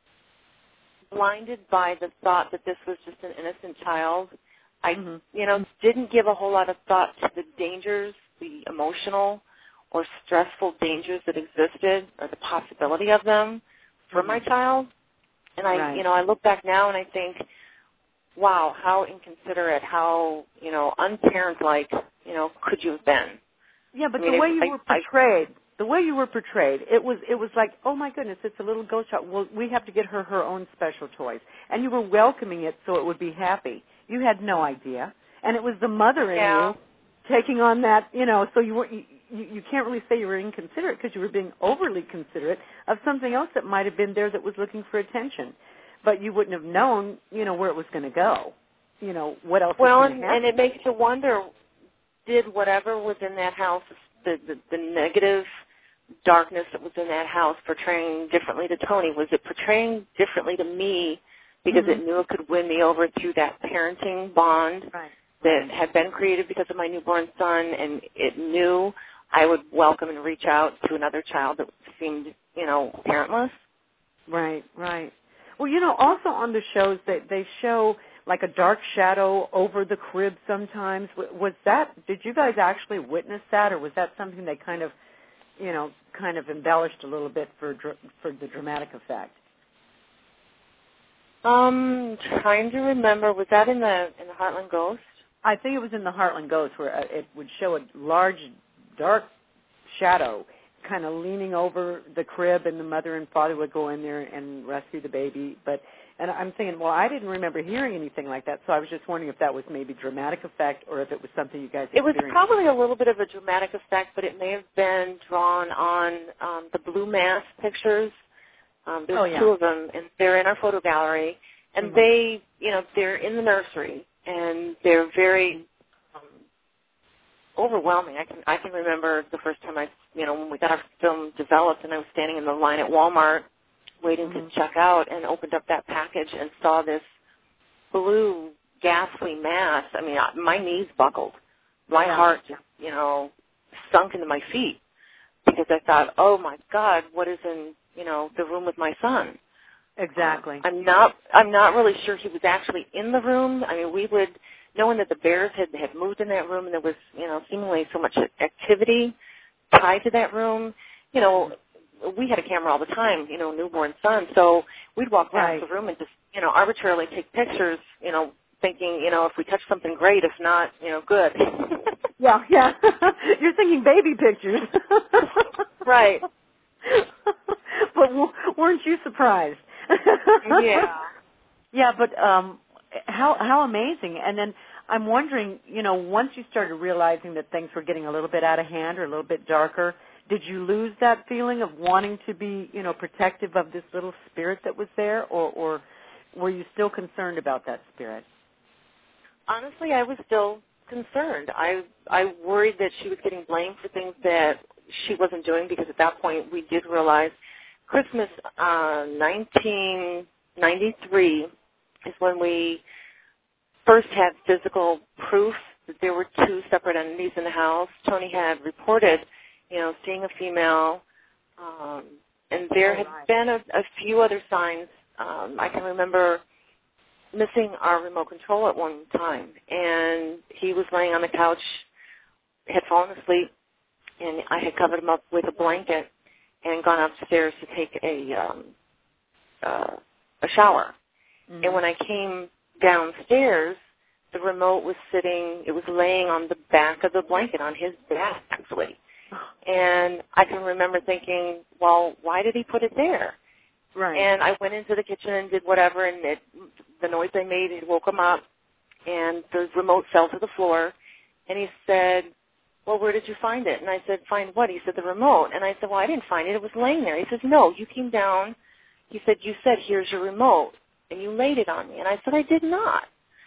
blinded by the thought that this was just an innocent child. I, mm-hmm. you know, didn't give a whole lot of thought to the dangers, the emotional or stressful dangers that existed or the possibility of them for mm-hmm. my child. And I, right. you know, I look back now and I think, wow, how inconsiderate, how, you know, unparent-like, you know, could you have been? Yeah, but I mean, the way it, you I, were portrayed, I, the way you were portrayed, it was it was like, oh my goodness, it's a little ghost child. Well, we have to get her her own special toys, and you were welcoming it so it would be happy. You had no idea, and it was the mother in yeah. you taking on that, you know. So you were you, you can't really say you were inconsiderate because you were being overly considerate of something else that might have been there that was looking for attention, but you wouldn't have known, you know, where it was going to go. You know, what else well, was going to happen. Well, and it makes you wonder, did whatever was in that house, the, the, the negative darkness that was in that house portraying differently to Tony, was it portraying differently to me because mm-hmm. it knew it could win me over through that parenting bond right. that right. had been created because of my newborn son, and it knew I would welcome and reach out to another child that seemed, you know, parentless? Right, right. Well, you know, also on the shows that they show like a dark shadow over the crib sometimes. Was that, did you guys actually witness that, or was that something they kind of, you know, kind of embellished a little bit for for the dramatic effect? Um, trying to remember, was that in the in the Heartland Ghost? I think it was in the Heartland Ghost where it would show a large, dark shadow kind of leaning over the crib, and the mother and father would go in there and rescue the baby. But and I'm thinking, well, I didn't remember hearing anything like that, so I was just wondering if that was maybe dramatic effect or if it was something you guys experienced. It was probably a little bit of a dramatic effect, but it may have been drawn on um, the Blue Mass pictures. Um, there's oh, yeah. two of them, and they're in our photo gallery, and mm-hmm. they, you know, they're in the nursery, and they're very um, overwhelming. I can I can remember the first time I, you know, when we got our film developed, and I was standing in the line at Walmart waiting mm-hmm. to check out, and opened up that package and saw this blue, ghastly mass. I mean, my knees buckled. My yeah. heart just, you know, sunk into my feet because I thought, oh, my God, what is in, you know, the room with my son? Exactly. Uh, I'm not I'm not really sure he was actually in the room. I mean, we would, knowing that the bears had, had moved in that room and there was, you know, seemingly so much activity tied to that room, you know, we had a camera all the time, you know, newborn son, so we'd walk past right. the room and just, you know, arbitrarily take pictures, you know, thinking, you know, if we touch something, great. If not, you know, good. Yeah, yeah. You're thinking baby pictures. Right. But w- weren't you surprised? Yeah. Yeah, but um, how how amazing. And then I'm wondering, you know, once you started realizing that things were getting a little bit out of hand or a little bit darker, did you lose that feeling of wanting to be, you know, protective of this little spirit that was there, or, or were you still concerned about that spirit? Honestly, I was still concerned. I I worried that she was getting blamed for things that she wasn't doing, because at that point we did realize Christmas uh, nineteen ninety-three is when we first had physical proof that there were two separate entities in the house. Tony had reported, you know, seeing a female, um, and there had been a, a few other signs. Um, I can remember missing our remote control at one time, and he was laying on the couch, had fallen asleep, and I had covered him up with a blanket and gone upstairs to take a um, uh, a shower. Mm-hmm. And when I came downstairs, the remote was sitting, it was laying on the back of the blanket, on his back, actually. And I can remember thinking, well, why did he put it there? Right. And I went into the kitchen and did whatever, and it, the noise I made, it woke him up, and the remote fell to the floor. And he said, well, where did you find it? And I said, find what? He said, the remote. And I said, well, I didn't find it. It was laying there. He says, no, you came down. He said, you said, here's your remote, and you laid it on me. And I said, I did not.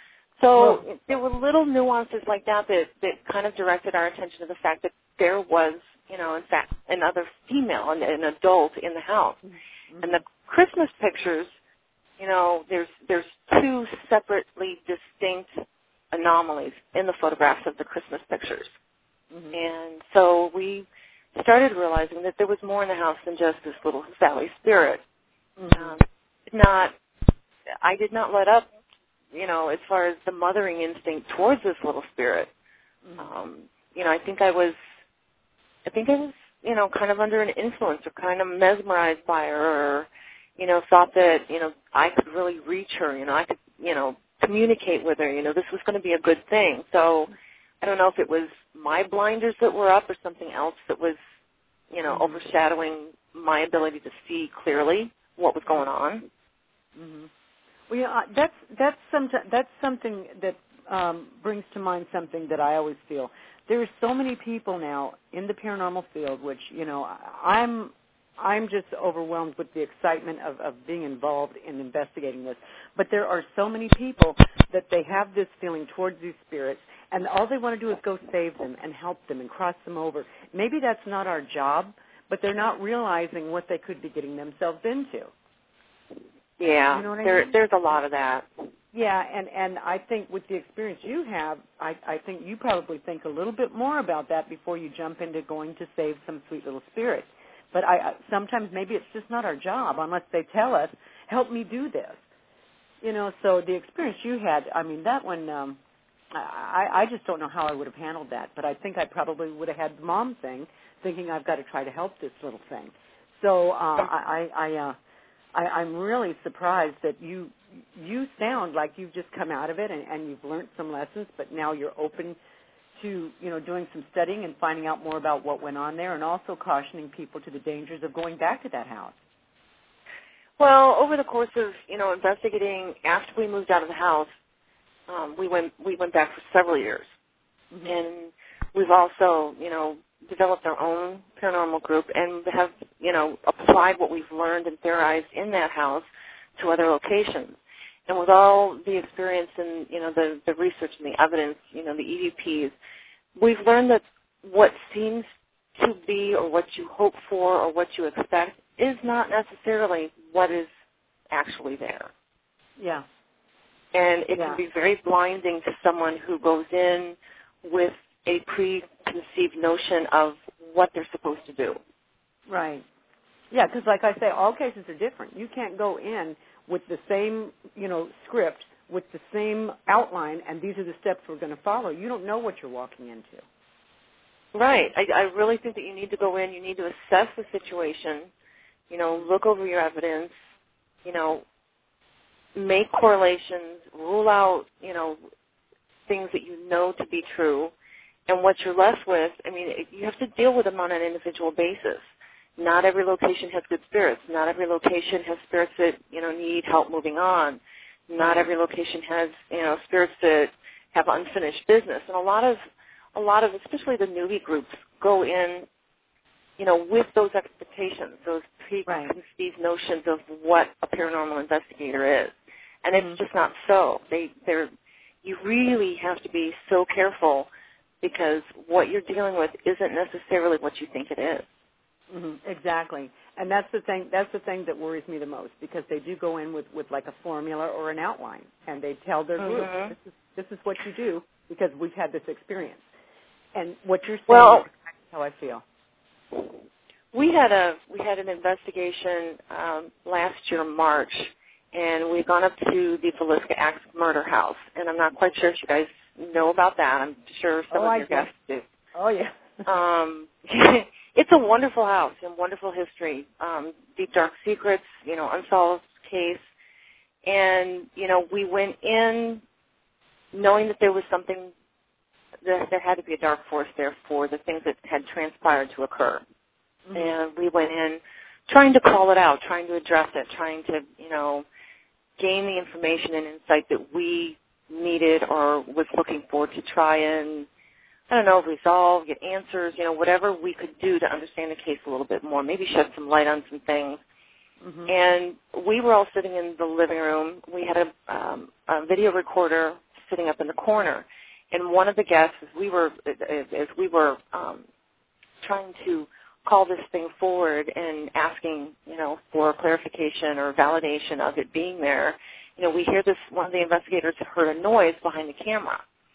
So well, there were little nuances like that, that that kind of directed our attention to the fact that there was, you know, in fact, another female, an, an adult in the house. Mm-hmm. And the Christmas pictures, you know, there's there's two separately distinct anomalies in the photographs of the Christmas pictures. Mm-hmm. And so we started realizing that there was more in the house than just this little Sally spirit. Mm-hmm. Um, not, I did not let up, you know, as far as the mothering instinct towards this little spirit. Mm-hmm. Um, you know, I think I was, I think I was, you know, kind of under an influence or kind of mesmerized by her, or, you know, thought that, you know, I could really reach her, you know, I could, you know, communicate with her, you know, this was going to be a good thing. So I don't know if it was my blinders that were up or something else that was, you know, mm-hmm. overshadowing my ability to see clearly what was going on. Mm-hmm. Well, you know, that's that's some that's something that um, brings to mind something that I always feel. There are so many people now in the paranormal field, which, you know, I'm I'm just overwhelmed with the excitement of, of being involved in investigating this. But there are so many people that they have this feeling towards these spirits, and all they want to do is go save them and help them and cross them over. Maybe that's not our job, but they're not realizing what they could be getting themselves into. Yeah, you know what I there, mean? there's a lot of that. Yeah, and, and I think with the experience you have, I, I think you probably think a little bit more about that before you jump into going to save some sweet little spirit. But I, sometimes maybe it's just not our job unless they tell us, help me do this. You know, so the experience you had, I mean, that one, um, I, I just don't know how I would have handled that. But I think I probably would have had the mom thing, thinking I've got to try to help this little thing. So uh, I, I, I uh, I, I'm really surprised that you you sound like you've just come out of it and, and you've learned some lessons, but now you're open to, you know, doing some studying and finding out more about what went on there, and also cautioning people to the dangers of going back to that house. Well, over the course of, you know, investigating after we moved out of the house, um, we went we went back for several years, mm-hmm. and we've also, you know, developed our own paranormal group and have, you know, applied what we've learned and theorized in that house to other locations. And with all the experience and, you know, the, the research and the evidence, you know, the E V Ps, we've learned that what seems to be or what you hope for or what you expect is not necessarily what is actually there. Yeah. And it yeah. can be very blinding to someone who goes in with a preconceived notion of what they're supposed to do. Right. Yeah, because like I say, all cases are different. You can't go in with the same, you know, script, with the same outline, and these are the steps we're going to follow. You don't know what you're walking into. Right. I, I really think that you need to go in, you need to assess the situation, you know, look over your evidence, you know, make correlations, rule out, you know, things that you know to be true, and what you're left with, I mean, you have to deal with them on an individual basis. Not every location has good spirits. Not every location has spirits that, you know, need help moving on. Not every location has, you know, spirits that have unfinished business. And a lot of, a lot of, especially the newbie groups, go in, you know, with those expectations, those preconceived right. notions of what a paranormal investigator is. And mm-hmm. it's just not so. They, they're, you really have to be so careful because what you're dealing with isn't necessarily what you think it is. Mm-hmm. Exactly. And that's the thing that's the thing that worries me the most, because they do go in with, with like a formula or an outline, and they tell their group, mm-hmm. this is this is what you do because we've had this experience. And what you're saying well, is how I feel. We had a we had an investigation um, last year, March, and we've gone up to the Villisca Axe murder house, and I'm not quite sure if you guys know about that. I'm sure some oh, of I your do. guests do. Oh, yeah. um, it's a wonderful house and wonderful history, um, deep, dark secrets, you know, unsolved case. And, you know, we went in knowing that there was something, that there had to be a dark force there for the things that had transpired to occur. Mm-hmm. And we went in trying to call it out, trying to address it, trying to, you know, gain the information and insight that we needed or was looking for to try and, I don't know, resolve, get answers, you know, whatever we could do to understand the case a little bit more, maybe shed some light on some things. Mm-hmm. And we were all sitting in the living room. We had a, um, a video recorder sitting up in the corner. And one of the guests, as we were, as we were um, trying to call this thing forward and asking, you know, for clarification or validation of it being there, you know, we hear this, one of the investigators heard a noise behind the camera.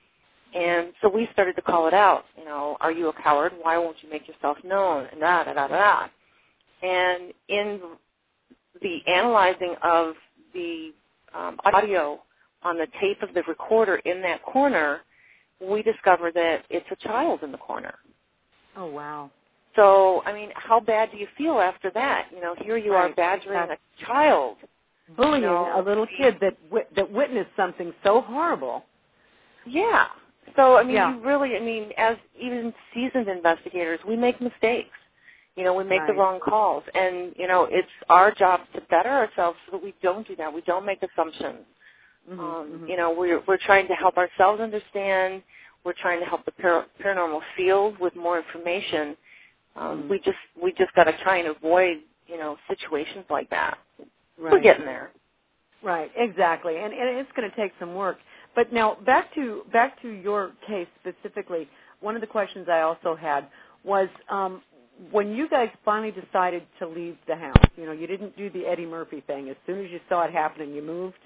And so we started to call it out, you know, are you a coward? Why won't you make yourself known? And da, da, da, da, da. And in the analyzing of the um, audio on the tape of the recorder in that corner, we discovered that it's a child in the corner. Oh, wow. So, I mean, how bad do you feel after that? You know, here you right. are badgering That's a child. Bullying you know, a little kid that w- that witnessed something so horrible. Yeah. So, I mean, yeah. you really, I mean, as even seasoned investigators, we make mistakes. You know, we make right. the wrong calls. And, you know, it's our job to better ourselves so that we don't do that. We don't make assumptions. Mm-hmm, um, mm-hmm. You know, we're, we're trying to help ourselves understand. We're trying to help the par- paranormal field with more information. Um, mm-hmm. We just we just got to try and avoid, you know, situations like that. Right. We're getting there. Right, exactly. And, and it's going to take some work. But now back to back to your case specifically, one of the questions I also had was um, when you guys finally decided to leave the house, you know, you didn't do the Eddie Murphy thing. As soon as you saw it happening, you moved.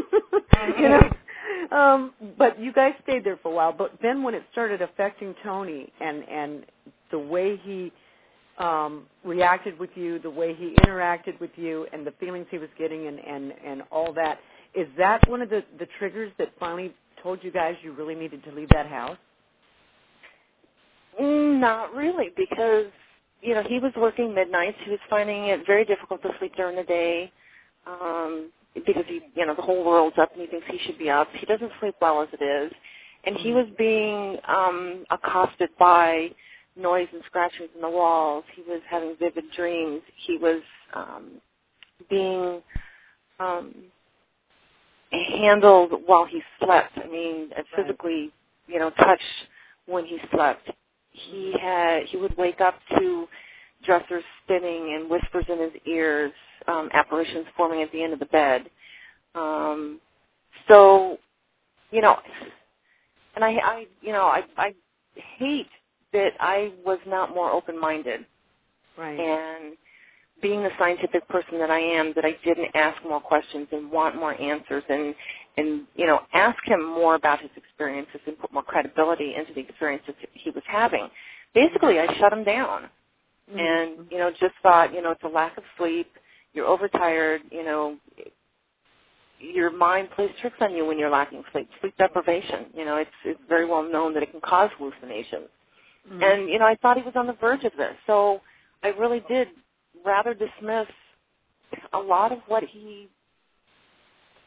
you know, um, but you guys stayed there for a while. But then when it started affecting Tony and, and the way he um, reacted with you, the way he interacted with you, and the feelings he was getting and, and, and all that, is that one of the, the triggers that finally told you guys you really needed to leave that house? Mm, not really, because, you know, he was working midnights. He was finding it very difficult to sleep during the day um, because, he, you know, the whole world's up and he thinks he should be up. He doesn't sleep well as it is. And he was being um, accosted by noise and scratchings in the walls. He was having vivid dreams. He was um, being um, handled while he slept. I mean, physically, you know, touched when he slept. He had he would wake up to dressers spinning and whispers in his ears, um, apparitions forming at the end of the bed. Um, so, you know, and I, I you know, I, I hate that I was not more open-minded. Right. And being the scientific person that I am, that I didn't ask more questions and want more answers and, and you know, ask him more about his experiences and put more credibility into the experiences he was having. Basically, I shut him down mm-hmm. and, you know, just thought, you know, it's a lack of sleep, you're overtired, you know, your mind plays tricks on you when you're lacking sleep. Sleep deprivation, you know, it's, it's very well known that it can cause hallucinations. Mm-hmm. And, you know, I thought he was on the verge of this. So I really did rather dismiss a lot of what he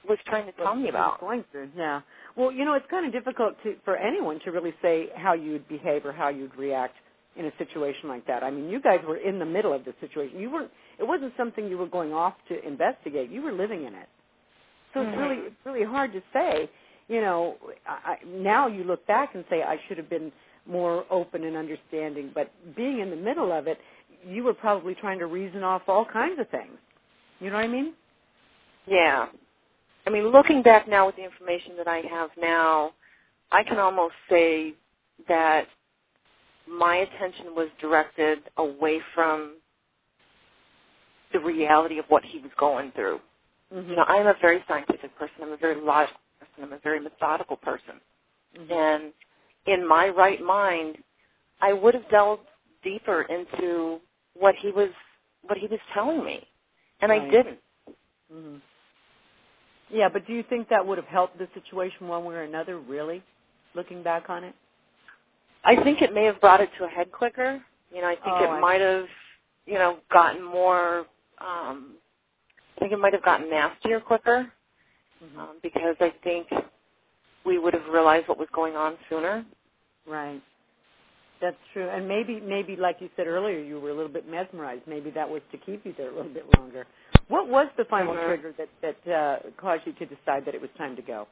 was trying to tell what me about. Going through, yeah. Well, you know, it's kind of difficult to, for anyone to really say how you'd behave or how you'd react in a situation like that. I mean, you guys were in the middle of the situation. You weren't. It wasn't something you were going off to investigate. You were living in it. So mm-hmm. it's really, it's really hard to say. You know, I, now you look back and say I should have been more open and understanding. But being in the middle of it, you were probably trying to reason off all kinds of things. You know what I mean? Yeah. I mean, looking back now with the information that I have now, I can almost say that my attention was directed away from the reality of what he was going through. Mm-hmm. You know, I'm a very scientific person. I'm a very logical person. I'm a very methodical person. Mm-hmm. And in my right mind, I would have delved deeper into what he was what he was telling me, and right. I didn't. Mm-hmm. Yeah, but do you think that would have helped the situation one way or another, really, looking back on it? I think it may have brought it to a head quicker. You know, I think oh, it I might have, you know, gotten more, um, I think it might have gotten nastier quicker mm-hmm. um, because I think we would have realized what was going on sooner. Right. That's true. And maybe, maybe like you said earlier, you were a little bit mesmerized. Maybe that was to keep you there a little bit longer. What was the final mm-hmm. trigger that, that uh, caused you to decide that it was time to go?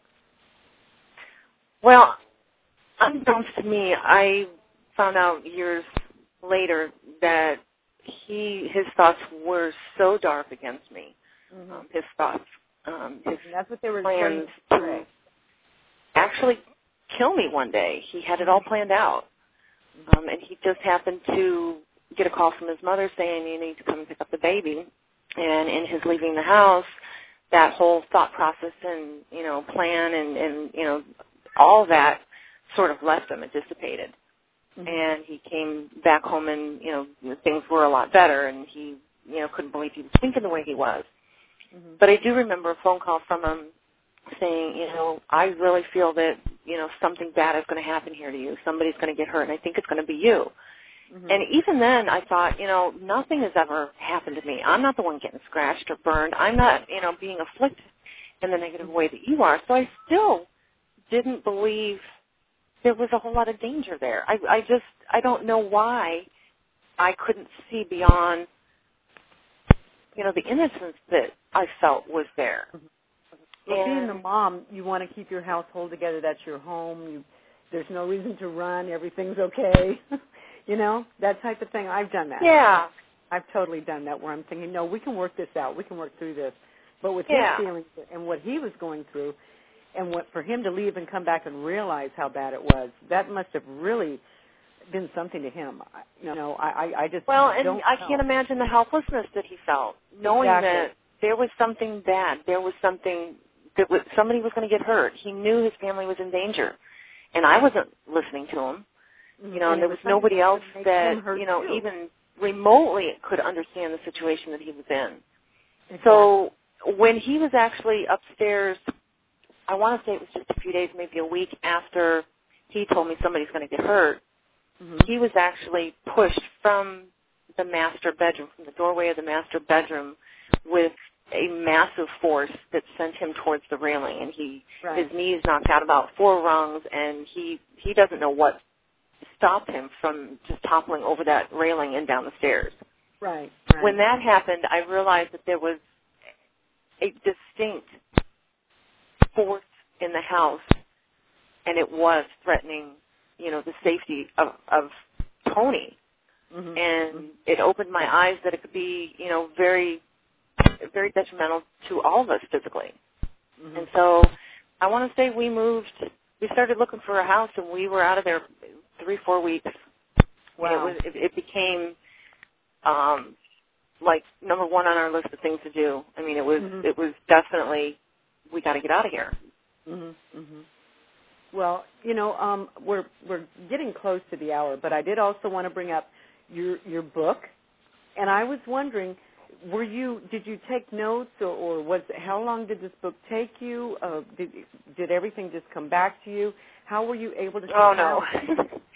Well, unbeknownst to me, I found out years later that he his thoughts were so dark against me. Mm-hmm. Um, his thoughts, um, his and that's what they were plans to actually kill me one day. He had it all planned out. Um, and he just happened to get a call from his mother saying, you need to come and pick up the baby. And in his leaving the house, that whole thought process and, you know, plan and, and you know, all that sort of left him. It dissipated. Mm-hmm. And he came back home and, you know, things were a lot better, and he, you know, couldn't believe he was thinking the way he was. Mm-hmm. But I do remember a phone call from him saying, you know, I really feel that, you know, something bad is going to happen here to you. Somebody's going to get hurt, and I think it's going to be you. Mm-hmm. And even then I thought, you know, nothing has ever happened to me. I'm not the one getting scratched or burned. I'm not, you know, being afflicted in the negative way that you are. So I still didn't believe there was a whole lot of danger there. I, I just, I don't know why I couldn't see beyond, you know, the innocence that I felt was there. Mm-hmm. Well, being the mom, you want to keep your household together. That's your home. You, there's no reason to run. Everything's okay. You know, that type of thing. I've done that. Yeah. I've totally done that where I'm thinking, no, we can work this out. We can work through this. But with yeah. his feelings and what he was going through and what for him to leave and come back and realize how bad it was, that must have really been something to him. You know, I, I just Well, and don't I know. can't imagine the helplessness that he felt, knowing exactly. that there was something bad. There was something that was, somebody was going to get hurt. He knew his family was in danger, and I wasn't listening to him. You know, and, and there was, was nobody else that, you know, too. even remotely could understand the situation that he was in. Exactly. So when he was actually upstairs, I want to say it was just a few days, maybe a week after he told me somebody's going to get hurt, mm-hmm. he was actually pushed from the master bedroom, from the doorway of the master bedroom, with a massive force that sent him towards the railing, and he right. his knees knocked out about four rungs, and he he doesn't know what stopped him from just toppling over that railing and down the stairs. Right. right. When that happened, I realized that there was a distinct force in the house, and it was threatening, you know, the safety of, of Tony. Mm-hmm. And mm-hmm. it opened my eyes that it could be, you know, very, very detrimental to all of us physically. Mm-hmm. And so I want to say we moved, we started looking for a house, and we were out of there three, four weeks. Wow. It, was, it, it became um, like number one on our list of things to do. I mean, it was mm-hmm. it was definitely, we got to get out of here. Mm-hmm. Mm-hmm. Well, you know, um, we're we're getting close to the hour, but I did also want to bring up your your book, and I was wondering, were you did you take notes, or, or was how long did this book take you? Uh, did did everything just come back to you? How were you able to? Oh no.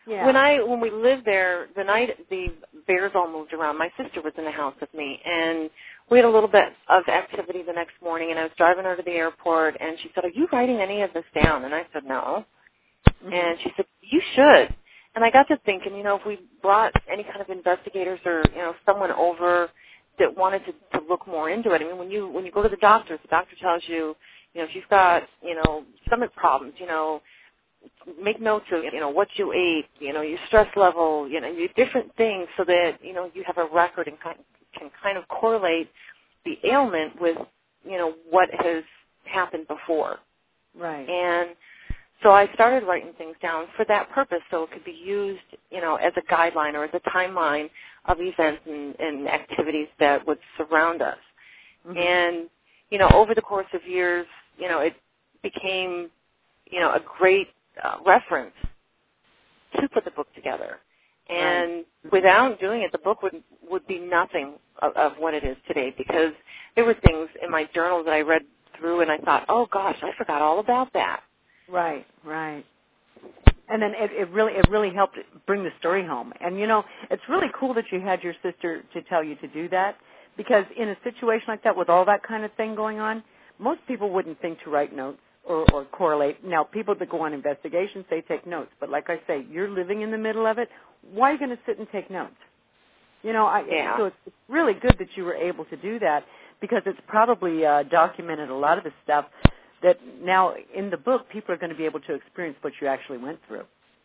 Yeah. When I when we lived there, the night the bears all moved around, my sister was in the house with me, and we had a little bit of activity the next morning, and I was driving her to the airport, and she said, "Are you writing any of this down?" And I said, "No." Mm-hmm. And she said, "You should." And I got to thinking, you know, if we brought any kind of investigators or, you know, someone over that wanted to, to look more into it. I mean, when you when you go to the doctor, the doctor tells you, you know, if you've got, you know, stomach problems, you know, make notes of, you know, what you ate, you know, your stress level, you know, your different things so that, you know, you have a record and kind, can kind of correlate the ailment with, you know, what has happened before. Right. And so I started writing things down for that purpose so it could be used, you know, as a guideline or as a timeline of events and, and activities that would surround us. Mm-hmm. And, you know, over the course of years, you know, it became, you know, a great uh, reference to put the book together. And right. without doing it, the book would would be nothing of, of what it is today, because there were things in my journal that I read through and I thought, oh, gosh, I forgot all about that. Right, right. And then it, it really it really helped bring the story home. And, you know, it's really cool that you had your sister to tell you to do that, because in a situation like that with all that kind of thing going on, most people wouldn't think to write notes or, or correlate. Now, people that go on investigations, they take notes. But like I say, you're living in the middle of it. Why are you going to sit and take notes? You know, I, yeah. so it's, it's really good that you were able to do that, because it's probably uh, documented a lot of the stuff that now in the book people are going to be able to experience what you actually went through.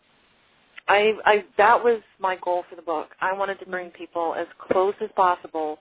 I, I that was my goal for the book. I wanted to bring people as close as possible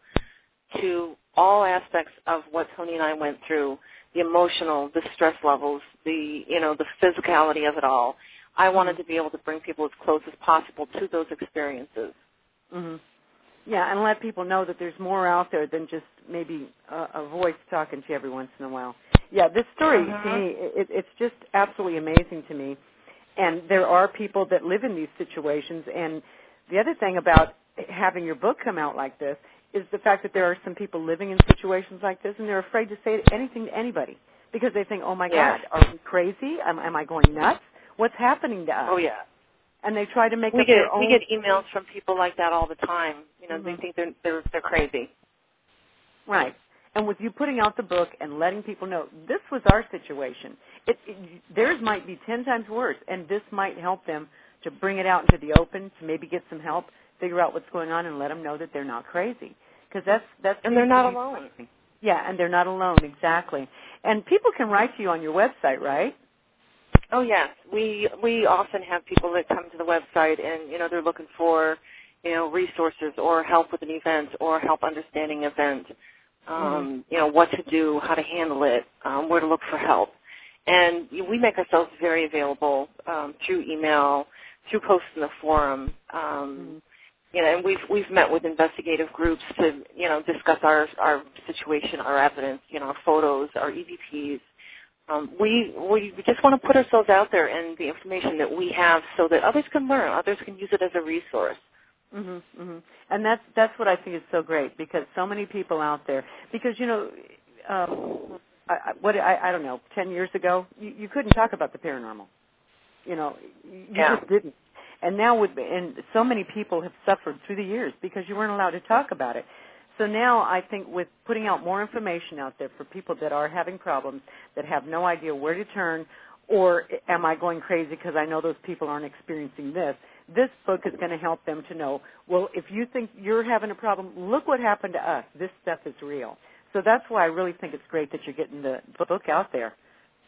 to all aspects of what Tony and I went through, the emotional, the stress levels, the, you know, the physicality of it all. I wanted to be able to bring people as close as possible to those experiences. Mm-hmm. Yeah, and let people know that there's more out there than just maybe a, a voice talking to you every once in a while. Yeah, this story, uh-huh. to me, it, it's just absolutely amazing to me. And there are people that live in these situations. And the other thing about having your book come out like this is the fact that there are some people living in situations like this, and they're afraid to say anything to anybody because they think, oh, my yes. God, are we crazy? Am, am I going nuts? What's happening to us? Oh, yeah. And they try to make we up get, their own. We get emails from people like that all the time. You know, mm-hmm. they think they're, they're they're crazy. Right. And with you putting out the book and letting people know this was our situation, it, it, theirs might be ten times worse, and this might help them to bring it out into the open, to maybe get some help, figure out what's going on, and let them know that they're not crazy. Because that's that's and they're not alone. Yeah, and they're not alone, exactly. And people can write to you on your website, right? Oh yes, we we often have people that come to the website and you know they're looking for you know resources or help with an event or help understanding an event, um, mm-hmm. you know what to do, how to handle it, um, where to look for help, and we make ourselves very available um, through email, through posts in the forum, um, mm-hmm. you know, and we've we've met with investigative groups to you know discuss our our situation, our evidence, you know, our photos, our E V Ps. Um, we we just want to put ourselves out there and the information that we have so that others can learn, others can use it as a resource. Mhm, mhm. And that's that's what I think is so great, because so many people out there. Because you know, um, I, I, what I, I don't know, ten years ago, you, you couldn't talk about the paranormal. You know, you yeah. just didn't. And now, with and so many people have suffered through the years because you weren't allowed to talk about it. So now I think with putting out more information out there for people that are having problems, that have no idea where to turn, or am I going crazy because I know those people aren't experiencing this, this book is going to help them to know, well, if you think you're having a problem, look what happened to us. This stuff is real. So that's why I really think it's great that you're getting the book out there.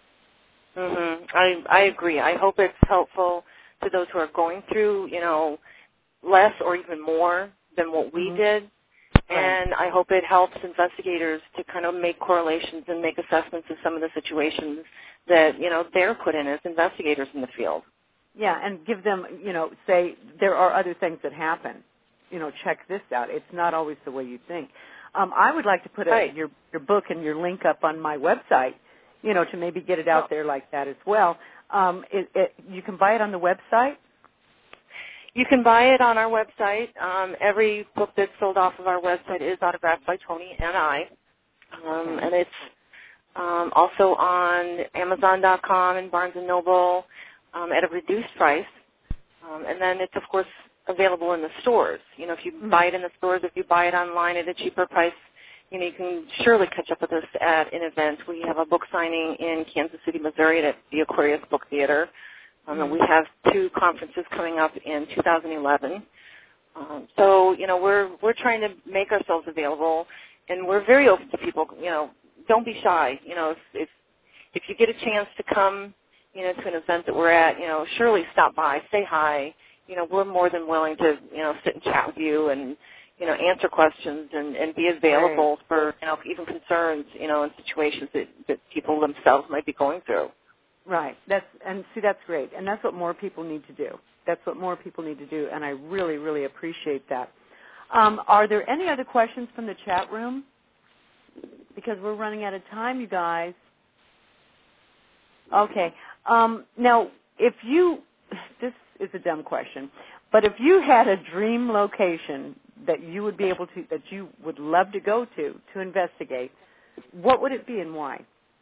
Mm-hmm. I, I agree. I hope it's helpful to those who are going through, you know, less or even more than what we mm-hmm. did. And I hope it helps investigators to kind of make correlations and make assessments of some of the situations that, you know, they're put in as investigators in the field. Yeah, and give them, you know, say there are other things that happen. You know, check this out. It's not always the way you think. Um, I would like to put a, right. your, your book and your link up on my website, you know, to maybe get it out there like that as well. Um, it, it, you can buy it on the website? You can buy it on our website. Um, every book that's sold off of our website is autographed by Tony and I. Um, okay. And it's um, also on Amazon dot com and Barnes and Noble um, at a reduced price. Um, and then it's, of course, available in the stores. You know, if you Mm-hmm. buy it in the stores, if you buy it online at a cheaper price, you know, you can surely catch up with us at an event. We have a book signing in Kansas City, Missouri at the Aquarius Book Theater. Um, and we have two conferences coming up in two thousand eleven. Um, so, you know, we're we're trying to make ourselves available, and we're very open to people. You know, don't be shy. You know, if if, if you get a chance to come, you know, to an event that we're at, you know, surely stop by, say hi. You know, we're more than willing to, you know, sit and chat with you and, you know, answer questions and, and be available Right. for, you know, even concerns, you know, in situations that, that people themselves might be going through. Right. That's and see that's great. And that's what more people need to do. That's what more people need to do, and I really, really appreciate that. Um, are there any other questions from the chat room? Because we're running out of time, you guys. Okay. Um, now, if you, this is a dumb question, but if you had a dream location that you would be able to, that you would love to go to, to investigate, what would it be and why?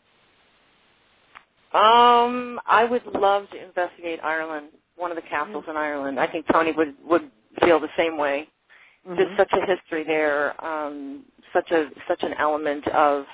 Um, I would love to investigate Ireland, one of the castles Mm-hmm. in Ireland. I think Tony would, would feel the same way. Mm-hmm. There's such a history there, um, such a such an element of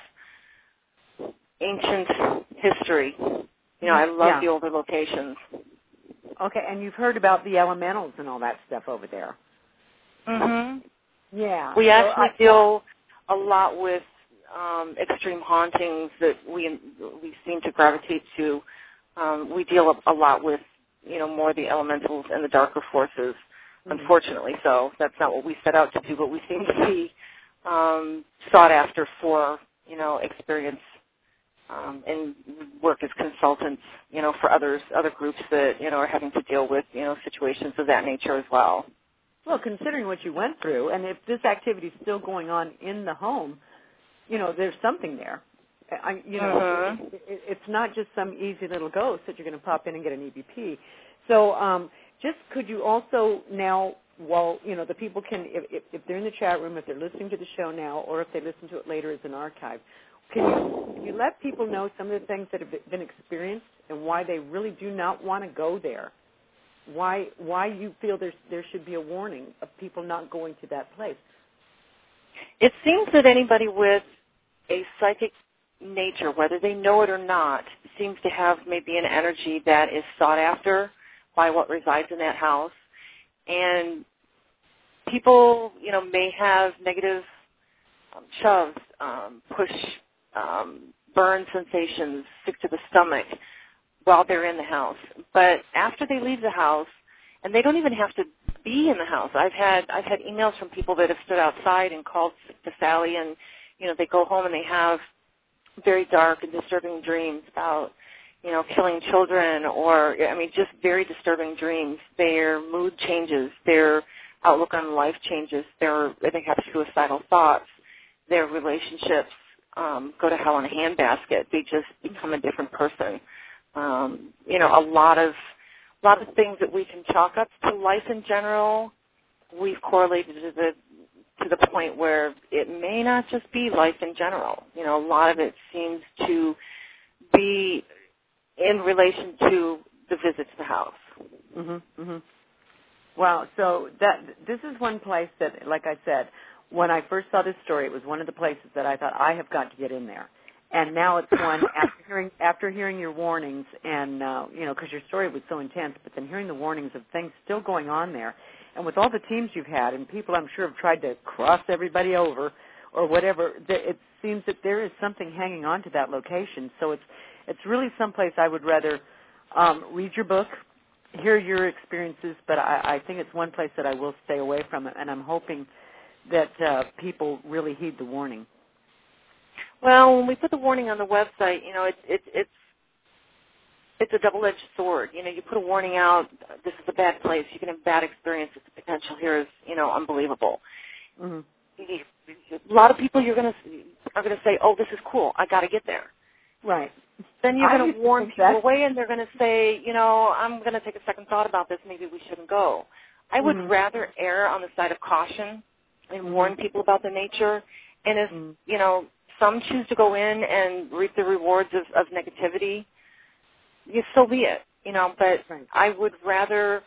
ancient history. You know, I love Yeah. the older locations. Okay, and you've heard about the elementals and all that stuff over there. Mm-hmm. Yeah. We So actually I, deal a lot with um, extreme hauntings that we we seem to gravitate to. Um, we deal a, a lot with, you know, more the elementals and the darker forces. Mm-hmm. Unfortunately, so that's not what we set out to do, but we seem to be um, sought after for, you know, experience um, and work as consultants, you know, for others, other groups that, you know, are having to deal with, you know, situations of that nature as well. Well, considering what you went through, and if this activity is still going on in the home, you know, there's something there. I, you know, Mm-hmm. it, it, it's not just some easy little ghost that you're going to pop in and get an E V P. So, um, just could you also now, while you know the people can, if, if, if they're in the chat room, if they're listening to the show now, or if they listen to it later as an archive, can you, can you let people know some of the things that have been experienced and why they really do not want to go there? Why why you feel there's, there should be a warning of people not going to that place? It seems that anybody with a psychic nature, whether they know it or not, seems to have maybe an energy that is sought after by what resides in that house. And people, you know, may have negative um, shoves, um, push, um, burn sensations, sick to the stomach while they're in the house. But after they leave the house, and they don't even have to be in the house. I've had I've had emails from people that have stood outside and called to Sally, and you know they go home and they have very dark and disturbing dreams about, you know, killing children, or I mean just very disturbing dreams. Their mood changes, their outlook on life changes. Their they have suicidal thoughts. Their relationships um, go to hell in a handbasket. They just become a different person. Um, you know, a lot of a lot of things that we can chalk up to life in general, we've correlated to the to the point where it may not just be life in general. You know, a lot of it seems to be in relation to the visit to the house. Mm-hmm, mm-hmm. Wow. So that this is one place that, like I said, when I first saw this story, it was one of the places that I thought I have got to get in there. And now it's one after hearing after hearing your warnings, and uh, you know, because your story was so intense, but then hearing the warnings of things still going on there, and with all the teams you've had, and people I'm sure have tried to cross everybody over or whatever, it seems that there is something hanging on to that location. So it's it's really someplace I would rather um, read your book, hear your experiences, but I, I think it's one place that I will stay away from, and I'm hoping that uh, people really heed the warning. Well, when we put the warning on the website, you know, it's it's it's it's a double-edged sword. You know, you put a warning out, this is a bad place, you can have bad experiences, the potential here is, you know, unbelievable. Mm-hmm. A lot of people you're going to are going to say, oh, this is cool, I got to get there. Right. Then you're I going to warn people that. away, and they're going to say, you know, I'm going to take a second thought about this, maybe we shouldn't go. I would Mm-hmm. rather err on the side of caution and Mm-hmm. warn people about the nature. And if, Mm-hmm. you know, some choose to go in and reap the rewards of, of negativity, you so be it, you know, but Right. I would rather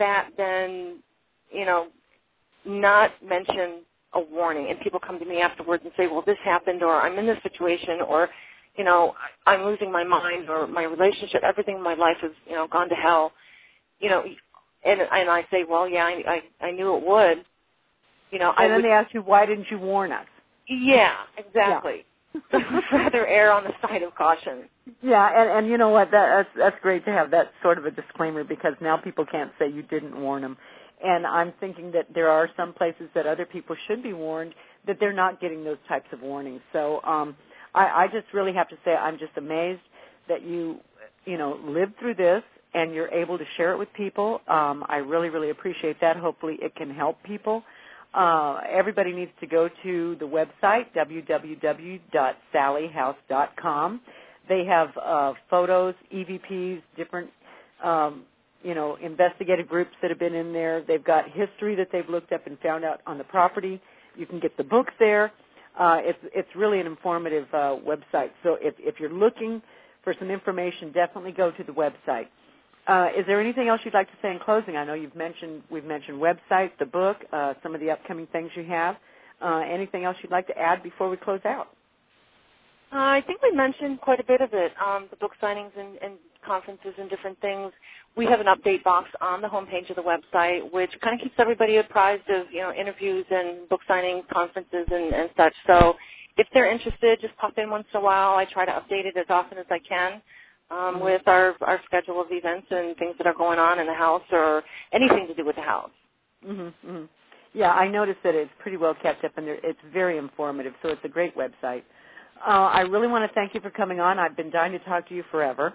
that then, you know, not mention a warning? And people come to me afterwards and say, well, this happened, or I'm in this situation, or, you know, I'm losing my mind, or my relationship, everything in my life has, you know, gone to hell. You know, and and I say, well, yeah, I I, I knew it would. You know, and I then would, they ask you, why didn't you warn us? Yeah, exactly. Yeah. So I'd rather err on the side of caution. Yeah, and, and you know what? That, that's that's great to have that sort of a disclaimer, because now people can't say you didn't warn them. And I'm thinking that there are some places that other people should be warned that they're not getting those types of warnings. So um, I, I just really have to say I'm just amazed that you, you know, lived through this and you're able to share it with people. Um, I really, really appreciate that. Hopefully it can help people. Uh, everybody needs to go to the website, w w w dot sally house dot com. They have uh, photos, E V Ps, different, um, you know, investigative groups that have been in there. They've got history that they've looked up and found out on the property. You can get the books there. Uh, it's it's really an informative uh, website. So if, if you're looking for some information, definitely go to the website. Uh, is there anything else you'd like to say in closing? I know you've mentioned we've mentioned website, the book, uh, some of the upcoming things you have. Uh, anything else you'd like to add before we close out? Uh, I think we mentioned quite a bit of it, um, the book signings and, and conferences and different things. We have an update box on the homepage of the website, which kind of keeps everybody apprised of, you know, interviews and book signing conferences and, and such. So if they're interested, just pop in once in a while. I try to update it as often as I can. Um, Mm-hmm. with our, our schedule of events and things that are going on in the house or anything to do with the house. Mm-hmm, mm-hmm. Yeah, I noticed that it's pretty well kept up, and it's very informative, so it's a great website. Uh, I really want to thank you for coming on. I've been dying to talk to you forever.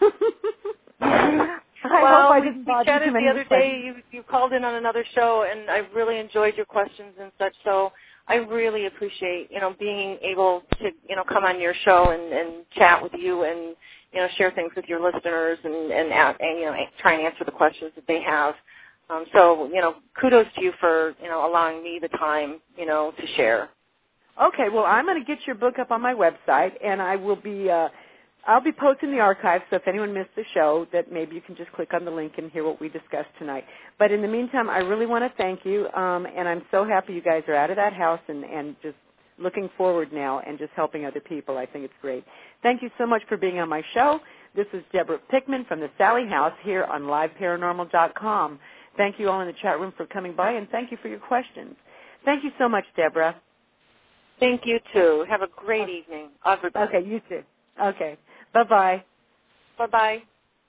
I well, hope I we, didn't we bother chatted too many the other questions. day. You, you called in on another show, and I really enjoyed your questions and such, so I really appreciate, you know, being able to, you know, come on your show and, and chat with you and, you know, share things with your listeners and, and, and, you know, try and answer the questions that they have. Um, so, you know, kudos to you for, you know, allowing me the time, you know, to share. Okay, well, I'm going to get your book up on my website, and I will be, uh, I'll be posting the archives, so if anyone missed the show, that maybe you can just click on the link and hear what we discussed tonight. But in the meantime, I really want to thank you, um, and I'm so happy you guys are out of that house and, and just looking forward now and just helping other people. I think it's great. Thank you so much for being on my show. This is Deborah Pickman from the Sally House here on live paranormal dot com. Thank you all in the chat room for coming by, and thank you for your questions. Thank you so much, Deborah. Thank you, too. Have a great okay. evening, everybody. Okay, you too. Okay. Bye-bye. Bye-bye.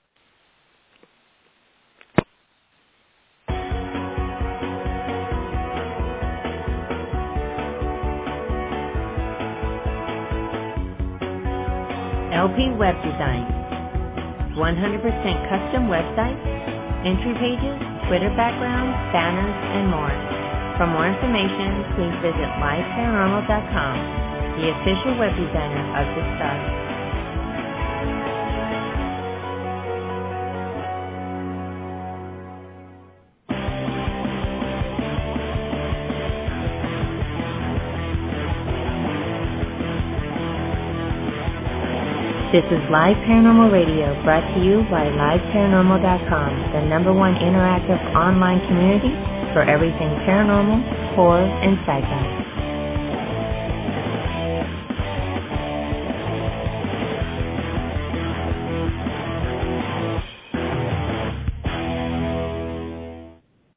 L P Web Design. one hundred percent custom websites, entry pages, Twitter backgrounds, banners, and more. For more information, please visit live paranormal dot com, the official web designer of the stars. This is Live Paranormal Radio, brought to you by live paranormal dot com, the number one interactive online community for everything paranormal, horror, and sci-fi.